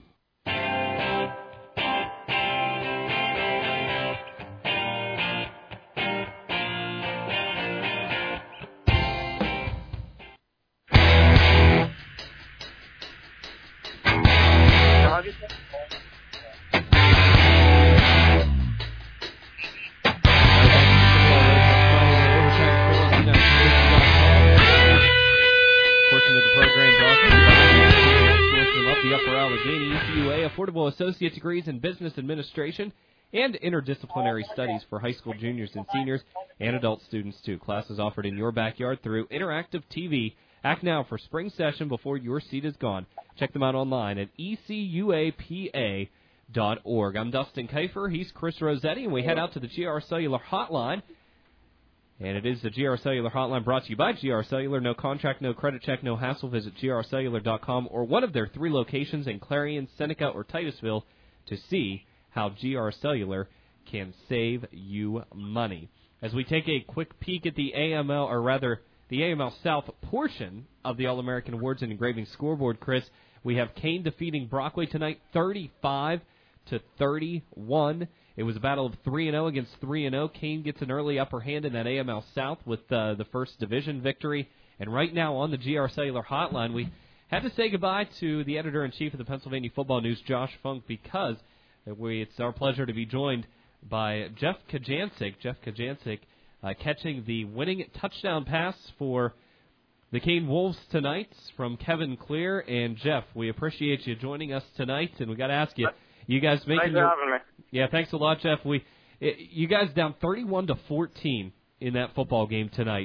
Affordable Associate Degrees in Business Administration and Interdisciplinary Studies for high school juniors and seniors and adult students, too. Classes offered in your backyard through interactive T V. Act now for spring session before your seat is gone. Check them out online at e c u a p a dot org. I'm Dustin Kiefer. He's Chris Rossetti, and we head out to the G R Cellular Hotline. And it is the G R Cellular Hotline brought to you by G R Cellular. No contract, no credit check, no hassle. Visit G R cellular dot com or one of their three locations in Clarion, Seneca, or Titusville to see how G R Cellular can save you money. As we take a quick peek at the A M L, or rather the A M L South portion of the All-American Awards and Engraving scoreboard, Chris, we have Kane defeating Brockway tonight thirty-five to thirty-one. It was a battle of three and oh against three and oh. Kane gets an early upper hand in that A M L South with uh, the first division victory. And right now on the G R Cellular Hotline, we had to say goodbye to the editor-in-chief of the Pennsylvania Football News, Josh Funk, because we, it's our pleasure to be joined by Jeff Kajancic. Jeff Kajancic uh, catching the winning touchdown pass for the Kane Wolves tonight from Kevin Clear. And, Jeff, we appreciate you joining us tonight. And we got to ask you, you guys making Thanks for your... having me. Yeah, thanks a lot, Jeff. We, it, you guys down thirty-one to fourteen in that football game tonight.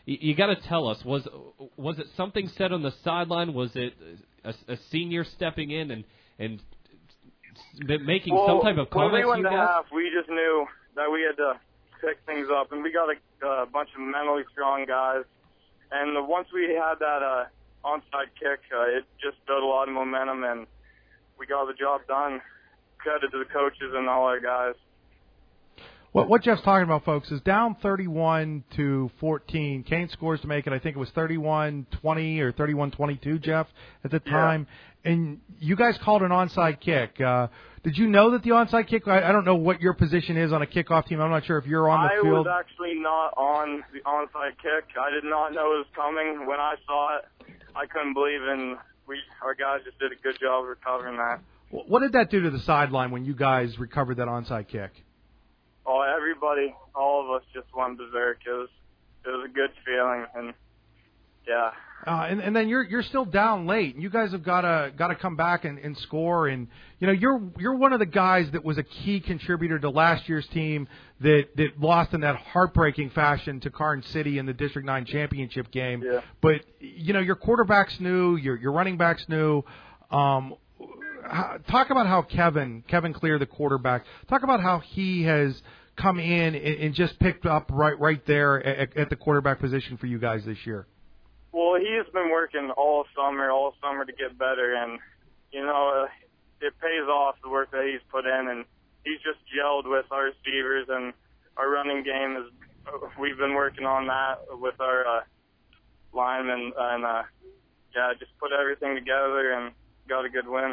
you, you got to tell us, was was it something said on the sideline? Was it a, a senior stepping in and and making well, some type of comment? When we went to to you guys? half, we just knew that we had to pick things up, and we got a uh, bunch of mentally strong guys. And uh, once we had that uh, onside kick, uh, it just built a lot of momentum, and we got the job done. Credit to the coaches and all our guys. What, what Jeff's talking about, folks, is down thirty-one to fourteen. Kane scores to make it. I think it was thirty-one twenty or thirty-one twenty-two, Jeff, at the time. Yeah. And you guys called an onside kick. Uh, did you know that the onside kick, I, I don't know what your position is on a kickoff team. I'm not sure if you're on the I field. I was actually not on the onside kick. I did not know it was coming. When I saw it, I couldn't believe it, and we, our guys just did a good job of recovering that. What did that do to the sideline when you guys recovered that onside kick? Oh, everybody, all of us just went berserk. It was, it was a good feeling, and yeah. Uh, and, and then you're you're still down late, and you guys have got to got to come back and, and score. And you know you're you're one of the guys that was a key contributor to last year's team that, that lost in that heartbreaking fashion to Carn City in the District nine championship game. Yeah. But you know your quarterback's new, your your running back's new. Um, talk about how Kevin Kevin Clear, the quarterback, talk about how he has come in and, and just picked up right right there at, at the quarterback position for you guys this year. Well, he's been working all summer, all summer to get better, and, you know, uh, it pays off the work that he's put in, and he's just gelled with our receivers, and our running game is, we've been working on that with our uh, linemen, and, uh, yeah, just put everything together and got a good win.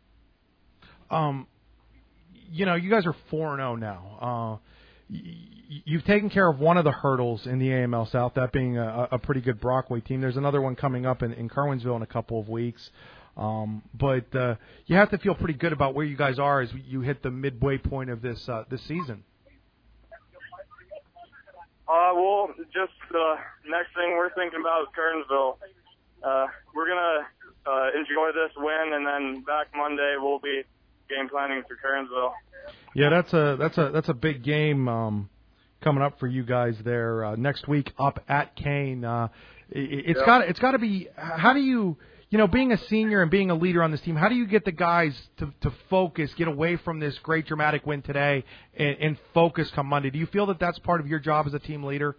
Um, you know, you guys are four and oh now. Uh, You've taken care of one of the hurdles in the A M L South, that being a, a pretty good Brockway team. There's another one coming up in, in Kerwinsville in a couple of weeks. Um, but uh, you have to feel pretty good about where you guys are as you hit the midway point of this uh, this season. Uh, well, just uh, next thing we're thinking about is Kerwinsville. Uh, we're going to uh, enjoy this win, and then back Monday we'll be game planning for Kerwinsville. Yeah, that's a that's a that's a big game um, coming up for you guys there uh, next week up at Kane. Uh, it, it's yeah. got it's got to be. How do you you know being a senior and being a leader on this team? How do you get the guys to, to focus, get away from this great dramatic win today, and, and focus come Monday? Do you feel that that's part of your job as a team leader?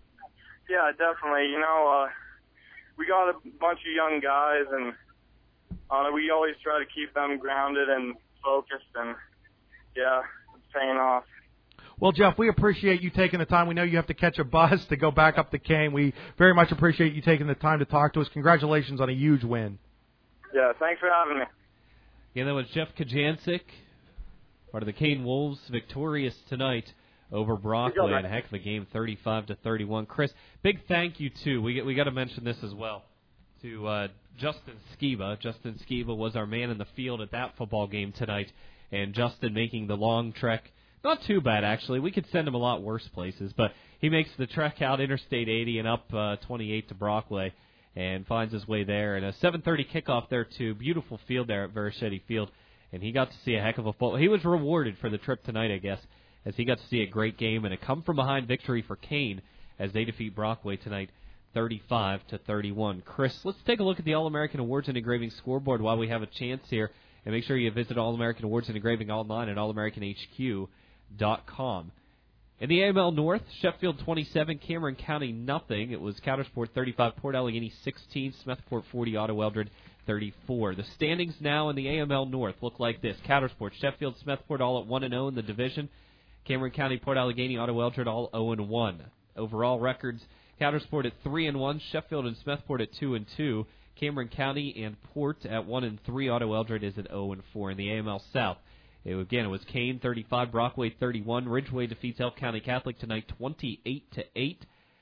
Yeah, definitely. You know, uh, we got a bunch of young guys, and uh, we always try to keep them grounded and focused, and yeah, it's paying off. Well, Jeff, we appreciate you taking the time. We know you have to catch a bus to go back up to Kane. We very much appreciate you taking the time to talk to us. Congratulations on a huge win. Yeah, thanks for having me. Yeah, that was Jeff Kajancic, part of the Kane Wolves, victorious tonight over Brockway in a heck of a game, thirty-five to thirty-one. Chris, big thank you, too. We we got to mention this as well, to uh, Justin Skiba. Justin Skiba was our man in the field at that football game tonight, and Justin making the long trek. Not too bad, actually. We could send him a lot worse places, but he makes the trek out Interstate eighty and up uh, twenty-eight to Brockway and finds his way there. And a seven thirty kickoff there, too. Beautiful field there at Verichetti Field, and he got to see a heck of a football. He was rewarded for the trip tonight, I guess, as he got to see a great game and a come-from-behind victory for Kane as they defeat Brockway tonight, thirty-five to thirty-one. Chris, let's take a look at the All-American Awards and Engraving scoreboard while we have a chance here, and make sure you visit All-American Awards and Engraving online at all american h q dot com. In the A M L North, Sheffield twenty-seven, Cameron County nothing. It was Coudersport thirty-five, Port Allegheny sixteen, Smethport forty, Otto Eldred thirty-four. The standings now in the A M L North look like this. Coudersport, Sheffield, Smethport all at one and oh in the division. Cameron County, Port Allegheny, Otto Eldred all oh and one. Overall records, Coudersport at three and one, Sheffield and Smethport at two and two, Cameron County and Port at one and three, Otto Eldred is at oh and four in the A M L South. It, again, it was Kane thirty-five, Brockway thirty-one. Ridgeway defeats Elk County Catholic tonight twenty-eight to eight.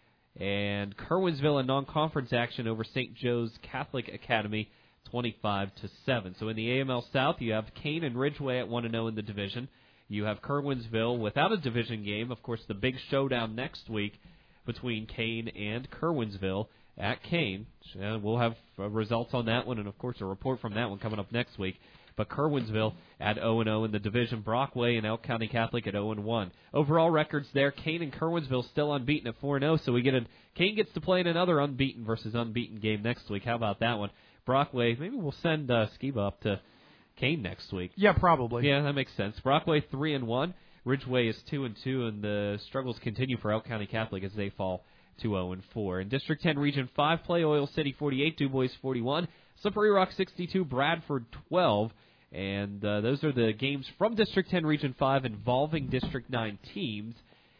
And Kerwinsville in non-conference action over Saint Joe's Catholic Academy twenty-five to seven. So in the A M L South, you have Kane and Ridgeway at one and oh in the division. You have Kerwinsville without a division game. Of course, the big showdown next week between Kane and Kerwinsville at Kane. Uh, we'll have uh, results on that one and, of course, a report from that one coming up next week. But Kerwinsville at oh and oh in the division. Brockway and Elk County Catholic at oh and one. Overall records there, Kane and Kerwinsville still unbeaten at four and oh, so we get a Kane gets to play in another unbeaten versus unbeaten game next week. How about that one? Brockway, maybe we'll send uh, Skiba up to Kane next week. Yeah, probably. Yeah, that makes sense. Brockway three and one. Ridgeway is two and two, and the struggles continue for Elk County Catholic as they fall to oh and four. In District ten, Region five play, Oil City forty-eight, DuBois forty-one, Slippery Rock sixty-two, Bradford twelve. And uh, those are the games from District ten, Region five involving District nine teams.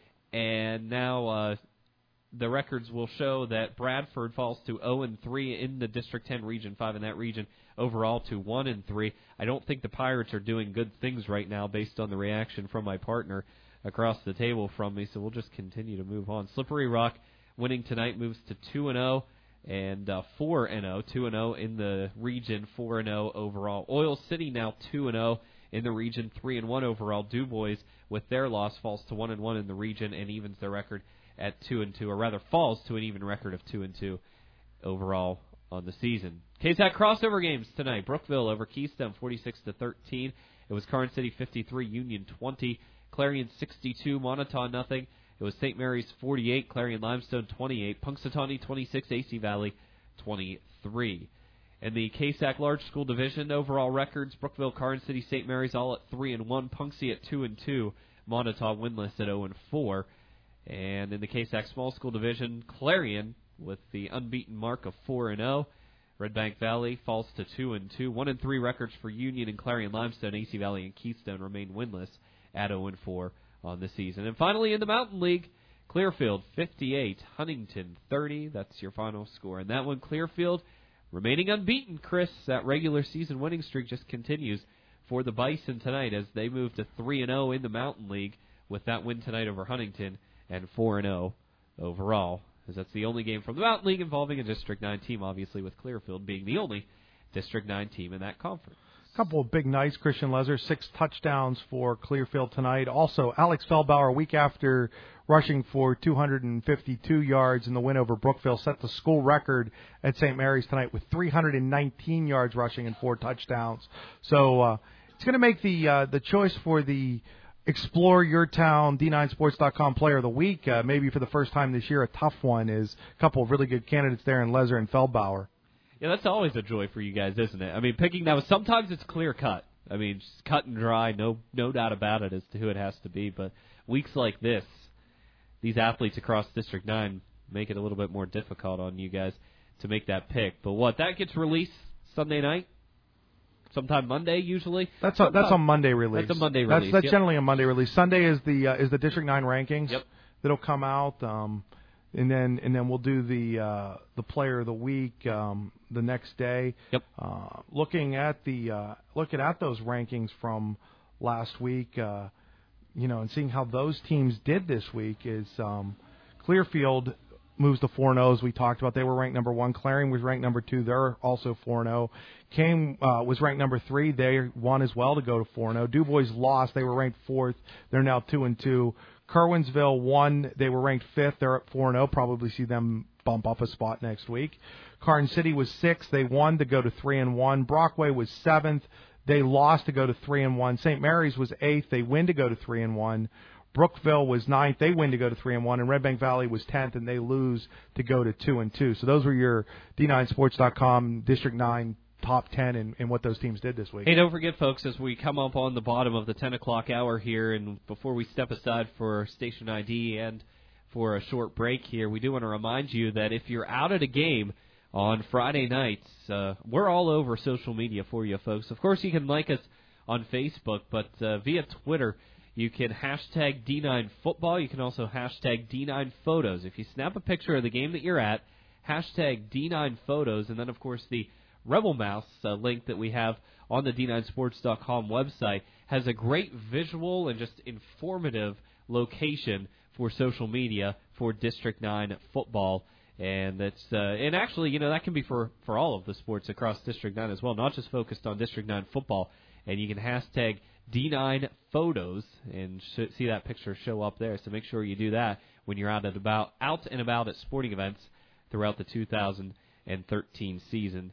And now uh, the records will show that Bradford falls to oh and three in the District ten, Region five in that region, overall to one and three. I don't think the Pirates are doing good things right now based on the reaction from my partner across the table from me, so we'll just continue to move on. Slippery Rock winning tonight moves to two and oh. And uh, four and oh, two and oh in the region, four and oh overall. Oil City now two and oh in the region, three and one overall. DuBois, with their loss, falls to one and one in the region and evens their record at two and two, or rather falls to an even record of two and two overall on the season. K S A C crossover games tonight. Brookville over Keystone, forty-six to thirteen. It was Karn City fifty-three, Union twenty, Clarion sixty-two, Montauk nothing. It was Saint Mary's forty-eight, Clarion Limestone twenty-eight, Punxsutawney twenty-six, A C Valley twenty-three. In the K S A C Large School Division, overall records, Brookville, Karn City, Saint Mary's all at three and one, Punxsy at two and two, Montauk winless at oh and four. And in the K S A C Small School Division, Clarion with the unbeaten mark of four and oh. Red Bank Valley falls to two and two. one and three records for Union and Clarion Limestone. A C Valley and Keystone remain winless at oh and four. On the season. And finally in the Mountain League, Clearfield fifty-eight, Huntington thirty. That's your final score. And that one, Clearfield remaining unbeaten, Chris. That regular season winning streak just continues for the Bison tonight as they move to three and oh in the Mountain League with that win tonight over Huntington and four and oh overall. As that's the only game from the Mountain League involving a District nine team, obviously with Clearfield being the only District nine team in that conference. Couple of big nights. Christian Lezer, six touchdowns for Clearfield tonight. Also, Alex Feldbauer, a week after rushing for two hundred fifty-two yards in the win over Brookville, set the school record at Saint Mary's tonight with three hundred nineteen yards rushing and four touchdowns. So uh, it's going to make the uh, the choice for the Explore Your Town D nine sports dot com Player of the Week, uh, maybe for the first time this year, a tough one, is a couple of really good candidates there in Lezer and Feldbauer. Yeah, that's always a joy for you guys, isn't it? I mean, picking that, sometimes it's clear cut. I mean, just cut and dry, no no doubt about it as to who it has to be. But weeks like this, these athletes across District nine make it a little bit more difficult on you guys to make that pick. But what, that gets released Sunday night? Sometime Monday, usually? That's a, that's a Monday release. That's a Monday that's, release. That's yep. generally a Monday release. Sunday is the uh, is the District nine rankings. Yep. That'll come out. Um, And then and then we'll do the uh, the Player of the Week um, the next day. Yep. Uh, looking at the uh, looking at those rankings from last week, uh, you know, and seeing how those teams did this week is um, Clearfield moves to four and oh, as we talked about. They were ranked number one. Clarion was ranked number two. They're also four and oh. Kane uh, was ranked number three. They won as well to go to four and oh. DuBois lost. They were ranked fourth. They're now two and two. Kerwinsville won. They were ranked fifth. They're at four and oh. Probably see them bump up a spot next week. Karn City was sixth. They won to go to three and one. Brockway was seventh. They lost to go to three and one. Saint Mary's was eighth. They win to go to three and one. Brookville was ninth. They win to go to three and one. And Red Bank Valley was tenth, and they lose to go to two and two. So those were your D nine sports dot com District nine top ten and, and what those teams did this week. Hey, don't forget, folks, as we come up on the bottom of the ten o'clock hour here, and before we step aside for station I D and for a short break here, we do want to remind you that if you're out at a game on Friday nights, uh, we're all over social media for you, folks. Of course, you can like us on Facebook, but uh, via Twitter, you can hashtag D nine football. You can also hashtag D nine photos. If you snap a picture of the game that you're at, hashtag D nine photos, and then, of course, the Rebel Mouse uh, link that we have on the D nine sports dot com website has a great visual and just informative location for social media for District nine football. And that's uh, and actually, you know, that can be for, for all of the sports across District nine as well, not just focused on District nine football. And you can hashtag D nine photos and sh- see that picture show up there. So make sure you do that when you're out and about, out and about at sporting events throughout the two thousand thirteen season.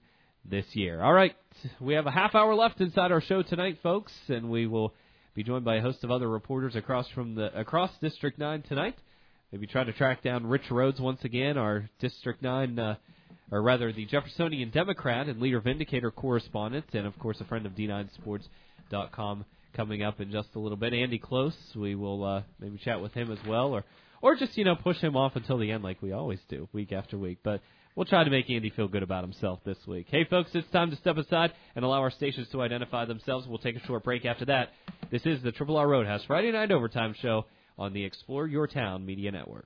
this year. All right, we have a half hour left inside our show tonight, folks, and we will be joined by a host of other reporters across from the across District nine tonight. Maybe try to track down Rich Rhodes once again, our District nine, uh, or rather the Jeffersonian Democrat and Leader Vindicator correspondent, and, of course, a friend of D nine sports dot com coming up in just a little bit. Andy Close, we will uh, maybe chat with him as well, or, or just, you know, push him off until the end like we always do, week after week. But we'll try to make Andy feel good about himself this week. Hey, folks, it's time to step aside and allow our stations to identify themselves. We'll take a short break after that. This is the Triple R Roadhouse Friday Night Overtime Show on the Explore Your Town Media Network.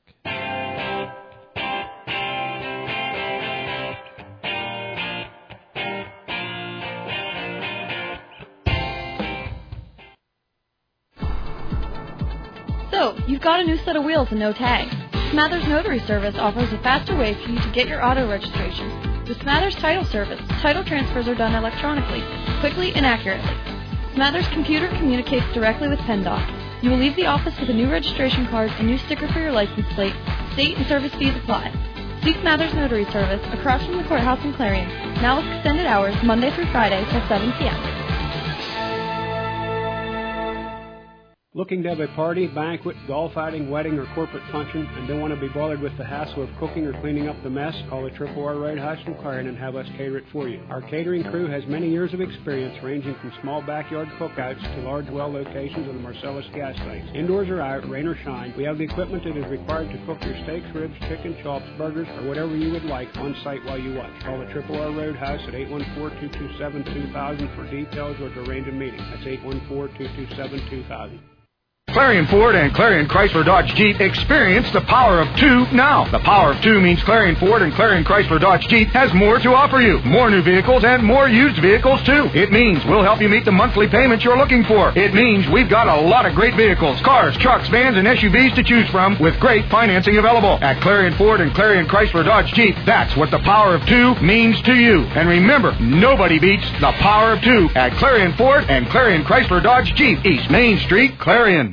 So, you've got a new set of wheels and no tag. Smathers Notary Service offers a faster way for you to get your auto registration. With Smathers Title Service, title transfers are done electronically, quickly and accurately. Smathers Computer communicates directly with PennDOT. You will leave the office with a new registration card, a new sticker for your license plate. State and service fees apply. See Smathers Notary Service across from the courthouse in Clarion, now with extended hours Monday through Friday till seven p.m. Looking to have a party, banquet, golf outing, wedding, or corporate function and don't want to be bothered with the hassle of cooking or cleaning up the mess? Call the Triple R Roadhouse in Clarion and have us cater it for you. Our catering crew has many years of experience ranging from small backyard cookouts to large well locations of the Marcellus gas sites. Indoors or out, rain or shine, we have the equipment that is required to cook your steaks, ribs, chicken, chops, burgers, or whatever you would like on site while you watch. Call the Triple R Roadhouse at eight one four, two two seven, two thousand for details or to arrange a meeting. That's eight one four, two two seven, two thousand. Clarion Ford and Clarion Chrysler Dodge Jeep experience the power of two now. The power of two means Clarion Ford and Clarion Chrysler Dodge Jeep has more to offer you. More new vehicles and more used vehicles, too. It means we'll help you meet the monthly payments you're looking for. It means we've got a lot of great vehicles, cars, trucks, vans, and S U Vs to choose from with great financing available. At Clarion Ford and Clarion Chrysler Dodge Jeep, that's what the power of two means to you. And remember, nobody beats the power of two at Clarion Ford and Clarion Chrysler Dodge Jeep, East Main Street, Clarion.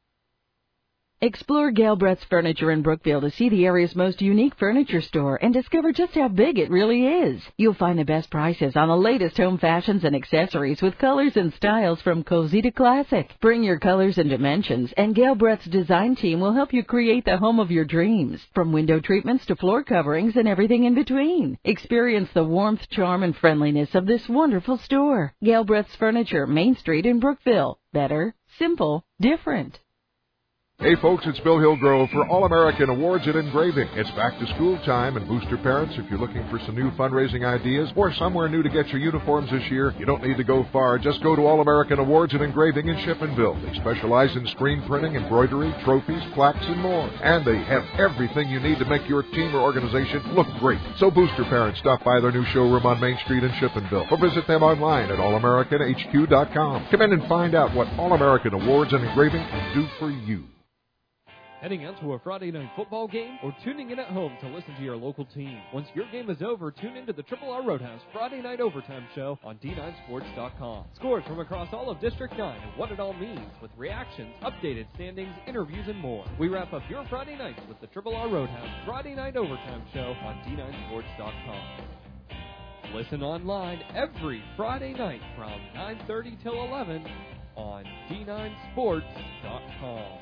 Explore Galbrett's Furniture in Brookville to see the area's most unique furniture store and discover just how big it really is. You'll find the best prices on the latest home fashions and accessories with colors and styles from cozy to classic. Bring your colors and dimensions, and Galbrett's design team will help you create the home of your dreams, from window treatments to floor coverings and everything in between. Experience the warmth, charm, and friendliness of this wonderful store. Galbrett's Furniture, Main Street in Brookville. Better, simple, different. Hey folks, it's Bill Hillgrove for All-American Awards in Engraving. It's back to school time, and booster parents, if you're looking for some new fundraising ideas or somewhere new to get your uniforms this year, you don't need to go far. Just go to All-American Awards in Engraving in Shippenville. They specialize in screen printing, embroidery, trophies, plaques, and more. And they have everything you need to make your team or organization look great. So booster parents, stop by their new showroom on Main Street in Shippenville or visit them online at all american h q dot com. Come in and find out what All-American Awards in Engraving can do for you. Heading out to a Friday night football game or tuning in at home to listen to your local team. Once your game is over, tune into the Triple R Roadhouse Friday Night Overtime Show on D nine sports dot com. Scores from across all of District nine and what it all means with reactions, updated standings, interviews, and more. We wrap up your Friday nights with the Triple R Roadhouse Friday Night Overtime Show on D nine sports dot com. Listen online every Friday night from nine thirty till eleven on D nine sports dot com.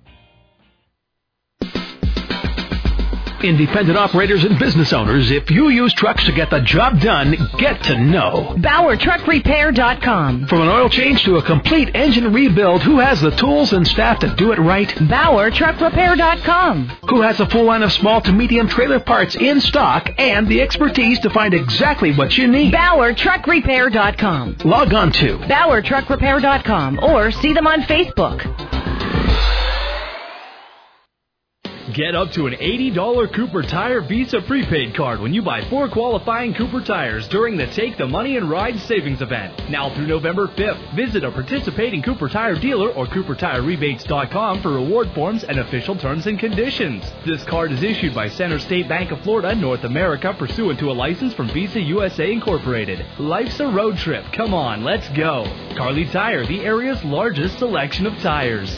Independent operators and business owners, if you use trucks to get the job done, get to know Bauer Truck Repair dot com. From an oil change to a complete engine rebuild, who has the tools and staff to do it right? Bauer Truck Repair dot com. Who has a full line of small to medium trailer parts in stock and the expertise to find exactly what you need? Bauer Truck Repair dot com. Log on to Bauer Truck Repair dot com or see them on Facebook. Get up to an eighty dollars Cooper Tire Visa prepaid card when you buy four qualifying Cooper tires during the Take the Money and Ride savings event. Now through November fifth, visit a participating Cooper Tire dealer or Cooper Tire Rebates dot com for reward forms and official terms and conditions. This card is issued by Center State Bank of Florida, North America, pursuant to a license from Visa U S A Incorporated. Life's a road trip. Come on, let's go. Carly Tire, the area's largest selection of tires.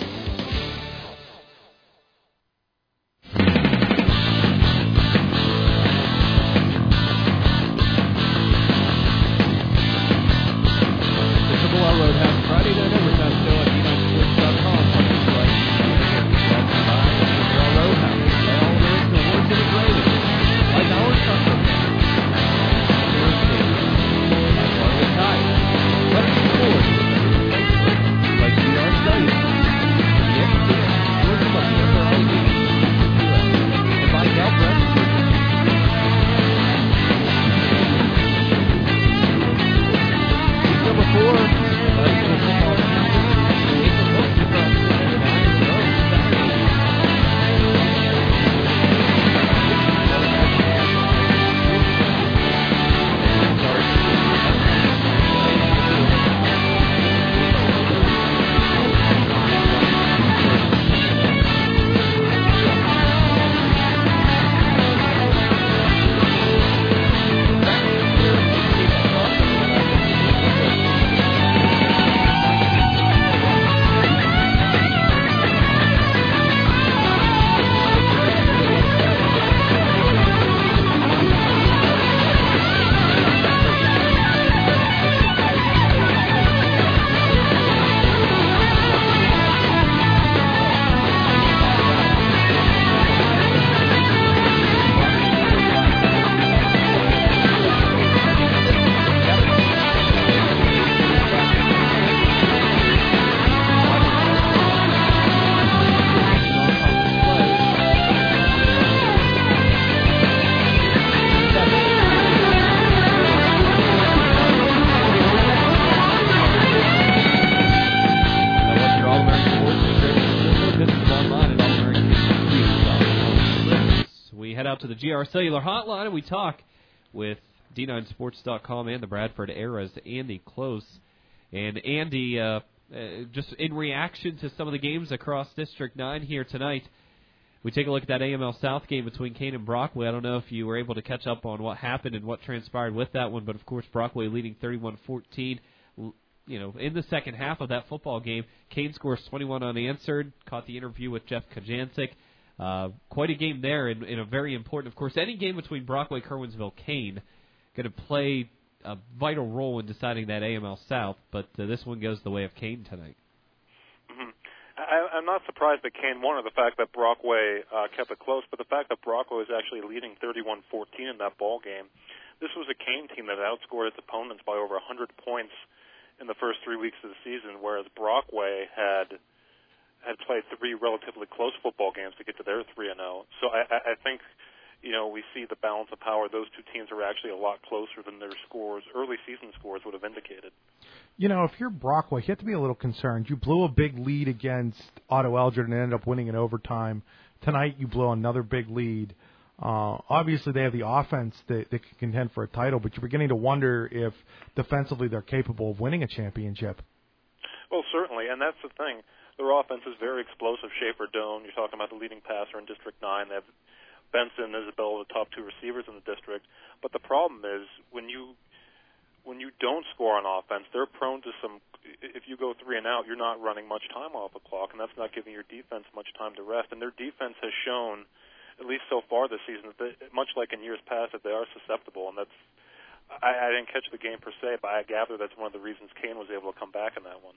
out to the G R Cellular Hotline, and we talk with D nine sports dot com and the Bradford Era's Andy Close. And Andy, uh, uh, just in reaction to some of the games across District nine here tonight, we take a look at that A M L South game between Kane and Brockway. I don't know if you were able to catch up on what happened and what transpired with that one, but of course Brockway leading thirty-one fourteen. You know, in the second half of that football game, Kane scores twenty-one unanswered. Caught the interview with Jeff Kajancic. Uh, quite a game there, and, and a very important. Of course, any game between Brockway, Kerwinsville, Kane going to play a vital role in deciding that A M L South. But uh, this one goes the way of Kane tonight. Mm-hmm. I, I'm not surprised that Kane won, or the fact that Brockway uh, kept it close, but the fact that Brockway was actually leading thirty-one fourteen in that ball game. This was a Kane team that outscored its opponents by over one hundred points in the first three weeks of the season, whereas Brockway had had played three relatively close football games to get to their three and oh. So I, I think, you know, we see the balance of power. Those two teams are actually a lot closer than their scores, early season scores, would have indicated. You know, if you're Brockway, you have to be a little concerned. You blew a big lead against Otto Elgin and ended up winning in overtime. Tonight you blew another big lead. Uh, obviously, they have the offense that, that can contend for a title, but you're beginning to wonder if defensively they're capable of winning a championship. Well, certainly, and that's the thing. Their offense is very explosive. Schaefer Doan, you're talking about the leading passer in District nine. They have Benson, Isabella, the top two receivers in the district. But the problem is when you when you don't score on offense, they're prone to some. If you go three and out, you're not running much time off the clock, and that's not giving your defense much time to rest. And their defense has shown, at least so far this season, that they, much like in years past, that they are susceptible. And that's I, I didn't catch the game per se, but I gather that's one of the reasons Kane was able to come back in that one.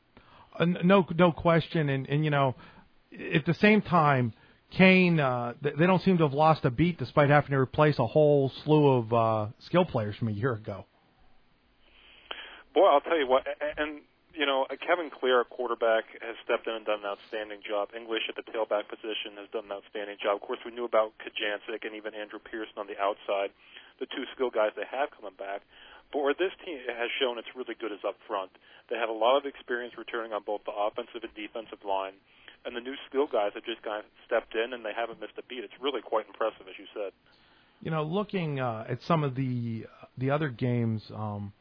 Uh, no, no question. And, and you know, at the same time, Kane, uh, they don't seem to have lost a beat despite having to replace a whole slew of uh, skill players from a year ago. Boy, I'll tell you what, and, you know, Kevin Clear, a quarterback, has stepped in and done an outstanding job. English at the tailback position has done an outstanding job. Of course, we knew about Kajancic and even Andrew Pearson on the outside, the two skill guys they have coming back. But where this team has shown it's really good is up front. They have a lot of experience returning on both the offensive and defensive line. And the new skill guys have just kind of stepped in, and they haven't missed a beat. It's really quite impressive, as you said. You know, looking uh, at some of the the other games, um,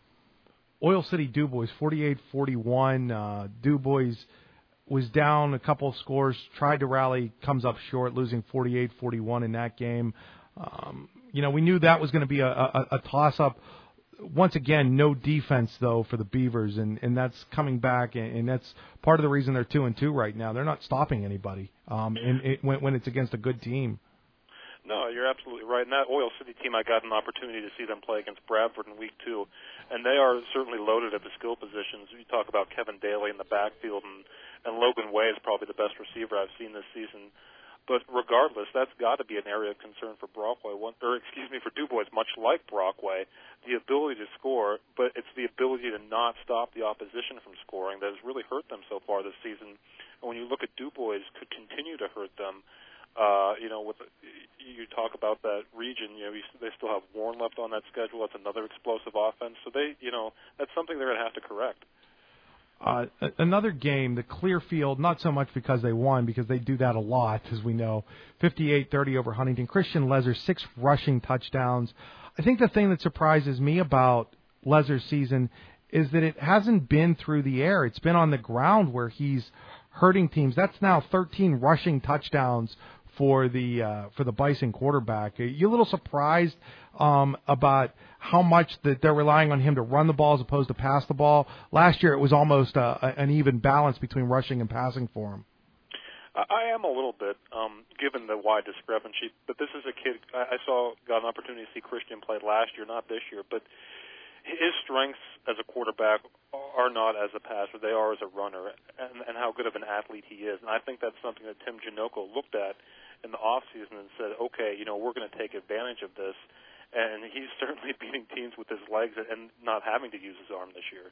Oil City DuBois, forty-eight forty-one. Uh, DuBois was down a couple of scores, tried to rally, comes up short, losing forty-eight forty-one in that game. Um, you know, we knew that was going to be a, a, a toss-up. Once again, no defense, though, for the Beavers, and, and that's coming back, and, and that's part of the reason they're two and two right now. They're not stopping anybody um, and it, when, when it's against a good team. No, you're absolutely right. And that Oil City team, I got an opportunity to see them play against Bradford in week two, and they are certainly loaded at the skill positions. You talk about Kevin Daly in the backfield, and, and Logan Way is probably the best receiver I've seen this season. But regardless, that's got to be an area of concern for Brockway, or excuse me, for DuBois, much like Brockway, the ability to score, but it's the ability to not stop the opposition from scoring that has really hurt them so far this season. And when you look at DuBois, could continue to hurt them. Uh, you know, with you talk about that region, you know, they still have Warren left on that schedule. That's another explosive offense. So they, you know, that's something they're going to have to correct. Uh, another game, the Clearfield, not so much because they won, because they do that a lot, as we know, fifty-eight thirty over Huntington. Christian Lezer, six rushing touchdowns. I think the thing that surprises me about Lezer's season is that it hasn't been through the air. It's been on the ground where he's hurting teams. That's now thirteen rushing touchdowns for the uh, for the Bison quarterback. Are you a little surprised um, about how much that they're relying on him to run the ball as opposed to pass the ball? Last year it was almost uh, an even balance between rushing and passing for him. I am a little bit, um, given the wide discrepancy. But this is a kid I saw got an opportunity to see Christian play last year, not this year. But his strengths as a quarterback are not as a passer; they are as a runner, and, and how good of an athlete he is. And I think that's something that Tim Janocko looked at in the off season and said, "Okay, you know, we're going to take advantage of this." And he's certainly beating teams with his legs and not having to use his arm this year.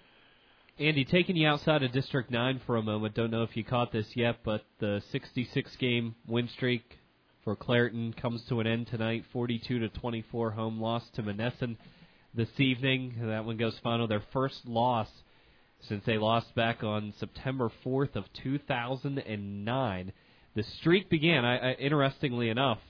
Andy, taking you outside of District nine for a moment, don't know if you caught this yet, but the sixty-six game win streak for Clairton comes to an end tonight, forty-two to twenty-four home loss to Monessen this evening. That one goes final, their first loss since they lost back on September fourth of two thousand nine. The streak began, I, I, interestingly enough,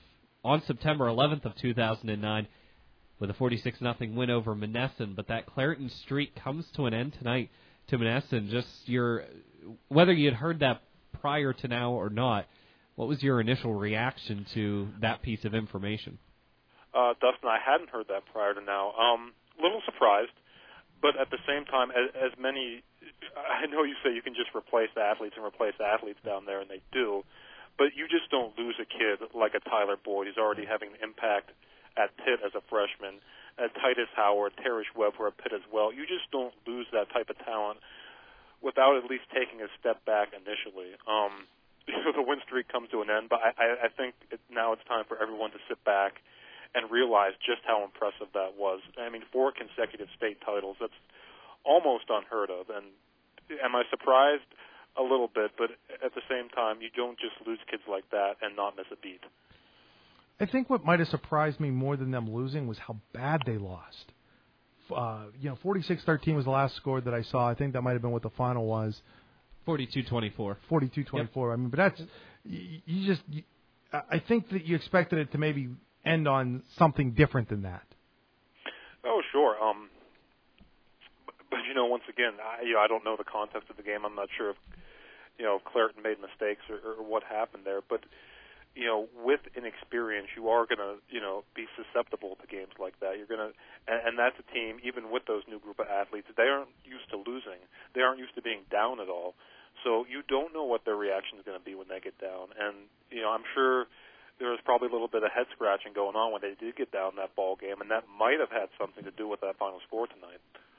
on September eleventh of two thousand nine with a forty-six nothing win over Monessen. But that Clareton streak comes to an end tonight to Monessen. Just your, whether you had heard that prior to now or not, what was your initial reaction to that piece of information? Uh, Dustin, I hadn't heard that prior to now. Um, a little surprised, but at the same time, as, as many, I know you say you can just replace athletes and replace athletes down there, and they do, but you just don't lose a kid like a Tyler Boyd who's already having an impact at Pitt as a freshman, at Titus Howard, Terrence Webb were at Pitt as well. You just don't lose that type of talent without at least taking a step back initially. Um, you know, the win streak comes to an end, but I, I, I think it, now it's time for everyone to sit back and realize just how impressive that was. I mean, four consecutive state titles, that's almost unheard of. And am I surprised? A little bit, but at the same time, you don't just lose kids like that and not miss a beat. I think what might have surprised me more than them losing was how bad they lost. Uh, you know, forty-six thirteen was the last score that I saw. I think that might have been what the final was. forty-two twenty-four. forty-two twenty-four. Yep. I mean, but that's, you, you just, you, I think that you expected it to maybe end on something different than that. Oh, sure. Um, but, but, you know, once again, I, you know, I don't know the context of the game. I'm not sure if, you know, Clareton made mistakes or, or what happened there. But, you know, with inexperience, you are going to, you know, be susceptible to games like that. You're going to, and, and that's a team, even with those new group of athletes, they aren't used to losing. They aren't used to being down at all. So you don't know what their reaction is going to be when they get down. And, you know, I'm sure there was probably a little bit of head scratching going on when they did get down that ball game, and that might have had something to do with that final score tonight.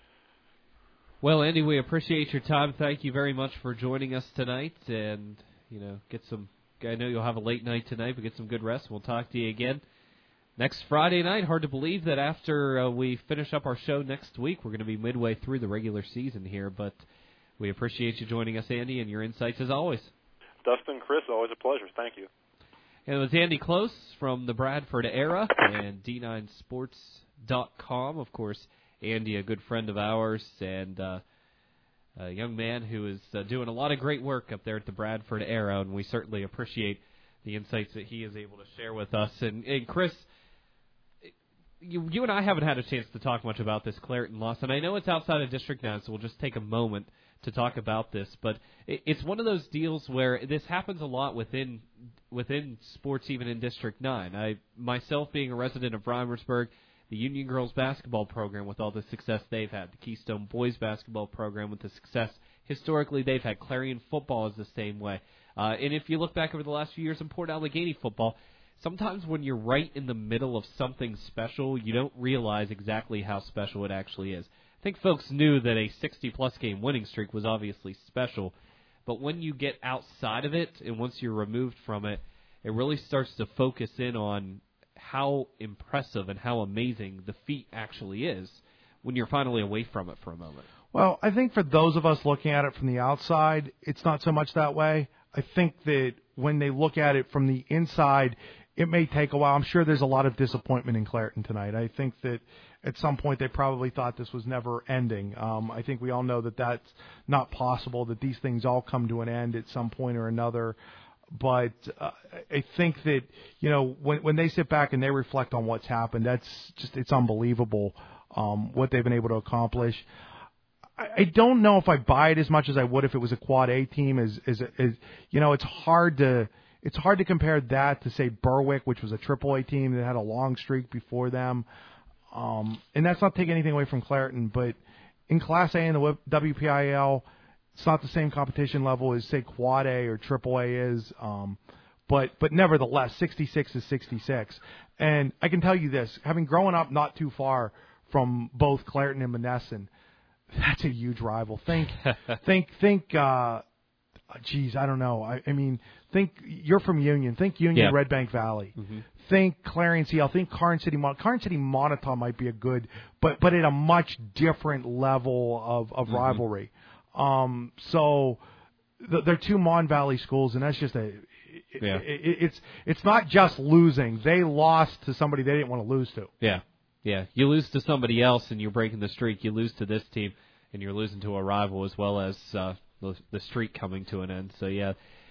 Well, Andy, we appreciate your time. Thank you very much for joining us tonight, and you know, get some. I know you'll have a late night tonight, but get some good rest. We'll talk to you again next Friday night. Hard to believe that after uh, we finish up our show next week, we're going to be midway through the regular season here. But we appreciate you joining us, Andy, and your insights as always. Dustin, Chris, always a pleasure. Thank you. And it was Andy Close from the Bradford Era and D nine sports dot com. Of course, Andy, a good friend of ours, and uh, a young man who is uh, doing a lot of great work up there at the Bradford Era, and we certainly appreciate the insights that he is able to share with us. And, and Chris, you, you and I haven't had a chance to talk much about this Clareton loss, and I know it's outside of District nine, so we'll just take a moment to talk about this, but it, it's one of those deals where this happens a lot within within sports, even in District nine. I myself, being a resident of Reimersburg, the Union Girls basketball program with all the success they've had, the Keystone Boys basketball program with the success historically they've had, Clarion football is the same way. Uh, and if you look back over the last few years in Port Allegany football, sometimes when you're right in the middle of something special, you don't realize exactly how special it actually is. I think folks knew that a sixty-plus game winning streak was obviously special, but when you get outside of it and once you're removed from it, it really starts to focus in on how impressive and how amazing the feat actually is when you're finally away from it for a moment. Well, I think for those of us looking at it from the outside, it's not so much that way. I think that when they look at it from the inside, it may take a while. I'm sure there's a lot of disappointment in Clareton tonight. I think that at some point they probably thought this was never ending. Um, I think we all know that that's not possible, that these things all come to an end at some point or another. But uh, I think that, you know, when when they sit back and they reflect on what's happened, that's just, it's unbelievable um, what they've been able to accomplish. I, I don't know if I buy it as much as I would if it was a quad A team. As, as, as you know, it's hard to it's hard to compare that to, say, Berwick, which was a triple A team that had a long streak before them. Um, and that's not taking anything away from Clareton, but in Class A in the W P I L, it's not the same competition level as, say, Quad A or Triple A is, um, but but nevertheless, sixty-six is sixty-six. And I can tell you this, having grown up not too far from both Clareton and Monessen, that's a huge rival. Think, think, think. Uh, geez, I don't know. I, I mean, think you're from Union. Think Union, yeah. Red Bank Valley. Mm-hmm. Think Clarion C L. Think Karn City. Mon- Karn City Monitor might be a good, but but at a much different level of of mm-hmm. rivalry. Um, so th- they're two Mon Valley schools, and that's just a. It, yeah. it, it, it's it's not just losing. They lost to somebody they didn't want to lose to. Yeah, yeah. You lose to somebody else, and you're breaking the streak. You lose to this team, and you're losing to a rival as well as uh, the, the streak coming to an end. So yeah,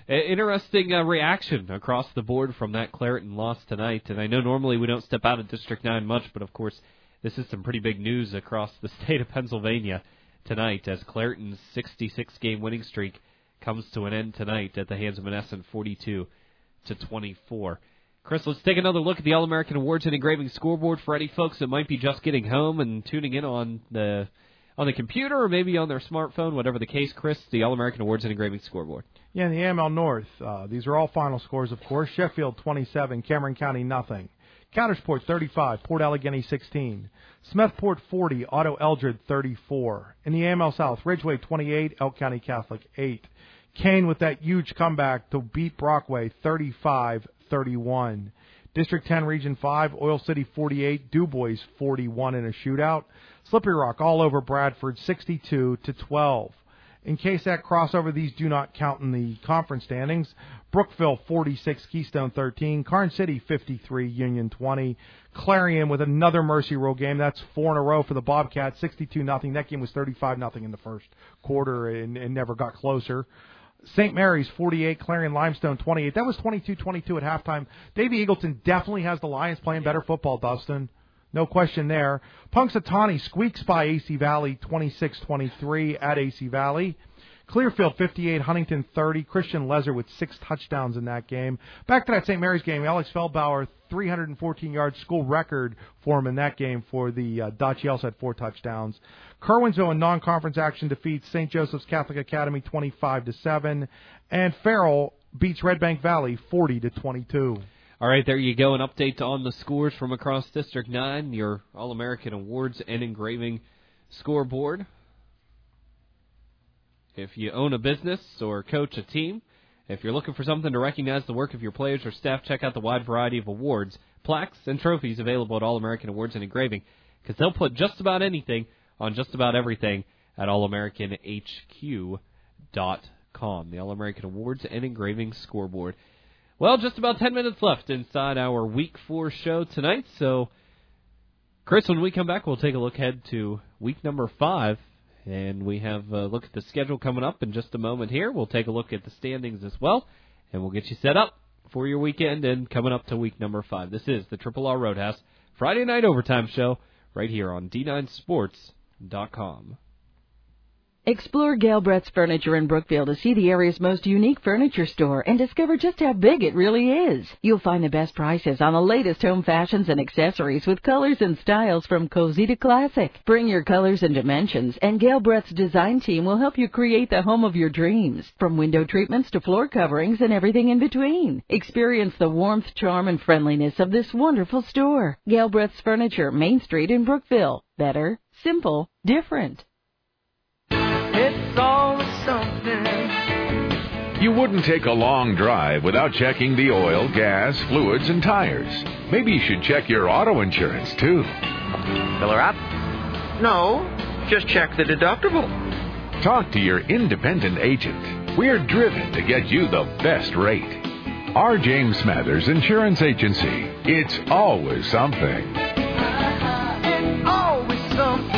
interesting uh, reaction across the board from that Clareton loss tonight. And I know normally we don't step out of District nine much, but of course this is some pretty big news across the state of Pennsylvania tonight as Clareton's sixty-six game winning streak comes to an end tonight at the hands of Monessen, forty-two to twenty-four. Chris, let's take another look at the All-American Awards and Engraving scoreboard for any folks that might be just getting home and tuning in on the on the computer or maybe on their smartphone, whatever the case. Chris, the All-American Awards and Engraving scoreboard. Yeah, in the A M L North, uh, these are all final scores, of course. Sheffield twenty-seven, Cameron County nothing. Countersport thirty-five, Port Allegheny sixteen. Smethport forty, Otto Eldred thirty-four. In the A M L South, Ridgeway twenty-eight, Elk County Catholic eight. Kane with that huge comeback to beat Brockway thirty-five thirty-one. District ten, Region five, Oil City forty-eight, DuBois forty-one in a shootout. Slippery Rock all over Bradford sixty-two to twelve. In case that crossover, these do not count in the conference standings. Brookville forty-six, Keystone thirteen. Karn City fifty-three, Union twenty. Clarion with another Mercy Rule game. That's four in a row for the Bobcats, sixty-two nothing. That game was thirty-five nothing in the first quarter and, and never got closer. Saint Mary's forty-eight, Clarion Limestone twenty-eight. That was twenty-two twenty-two at halftime. Davey Eagleton definitely has the Lions playing better football, Dustin. No question there. Punxsutawney squeaks by A C Valley twenty-six twenty-three at A C Valley. Clearfield fifty-eight, Huntington thirty. Christian Lezer with six touchdowns in that game. Back to that Saint Mary's game, Alex Feldbauer, three hundred fourteen yards, school record for him in that game for the uh, Dutch. He also had four touchdowns. Kerwinsville in non-conference action defeats Saint Joseph's Catholic Academy twenty-five to seven. And Farrell beats Red Bank Valley forty to twenty-two. All right, there you go. An update on the scores from across District nine, your All-American Awards and Engraving scoreboard. If you own a business or coach a team, if you're looking for something to recognize the work of your players or staff, check out the wide variety of awards, plaques, and trophies available at All-American Awards and Engraving, because they'll put just about anything on just about everything at all american h q dot com. The All-American Awards and Engraving scoreboard. Well, just about ten minutes left inside our Week four show tonight. So, Chris, when we come back, we'll take a look ahead to week number five. And we have a look at the schedule coming up in just a moment here. We'll take a look at the standings as well. And we'll get you set up for your weekend and coming up to week number five. This is the Triple R Roadhouse Friday Night Overtime Show right here on D nine sports dot com. Explore Galbrett's Furniture in Brookville to see the area's most unique furniture store and discover just how big it really is. You'll find the best prices on the latest home fashions and accessories with colors and styles from cozy to classic. Bring your colors and dimensions, and Galbrett's design team will help you create the home of your dreams. From window treatments to floor coverings and everything in between. Experience the warmth, charm, and friendliness of this wonderful store. Galbrett's Furniture, Main Street in Brookville. Better, simple, different. It's always something. You wouldn't take a long drive without checking the oil, gas, fluids, and tires. Maybe you should check your auto insurance, too. Fill her up? No, just check the deductible. Talk to your independent agent. We're driven to get you the best rate. R. James Smathers Insurance Agency. It's always something. It's always something.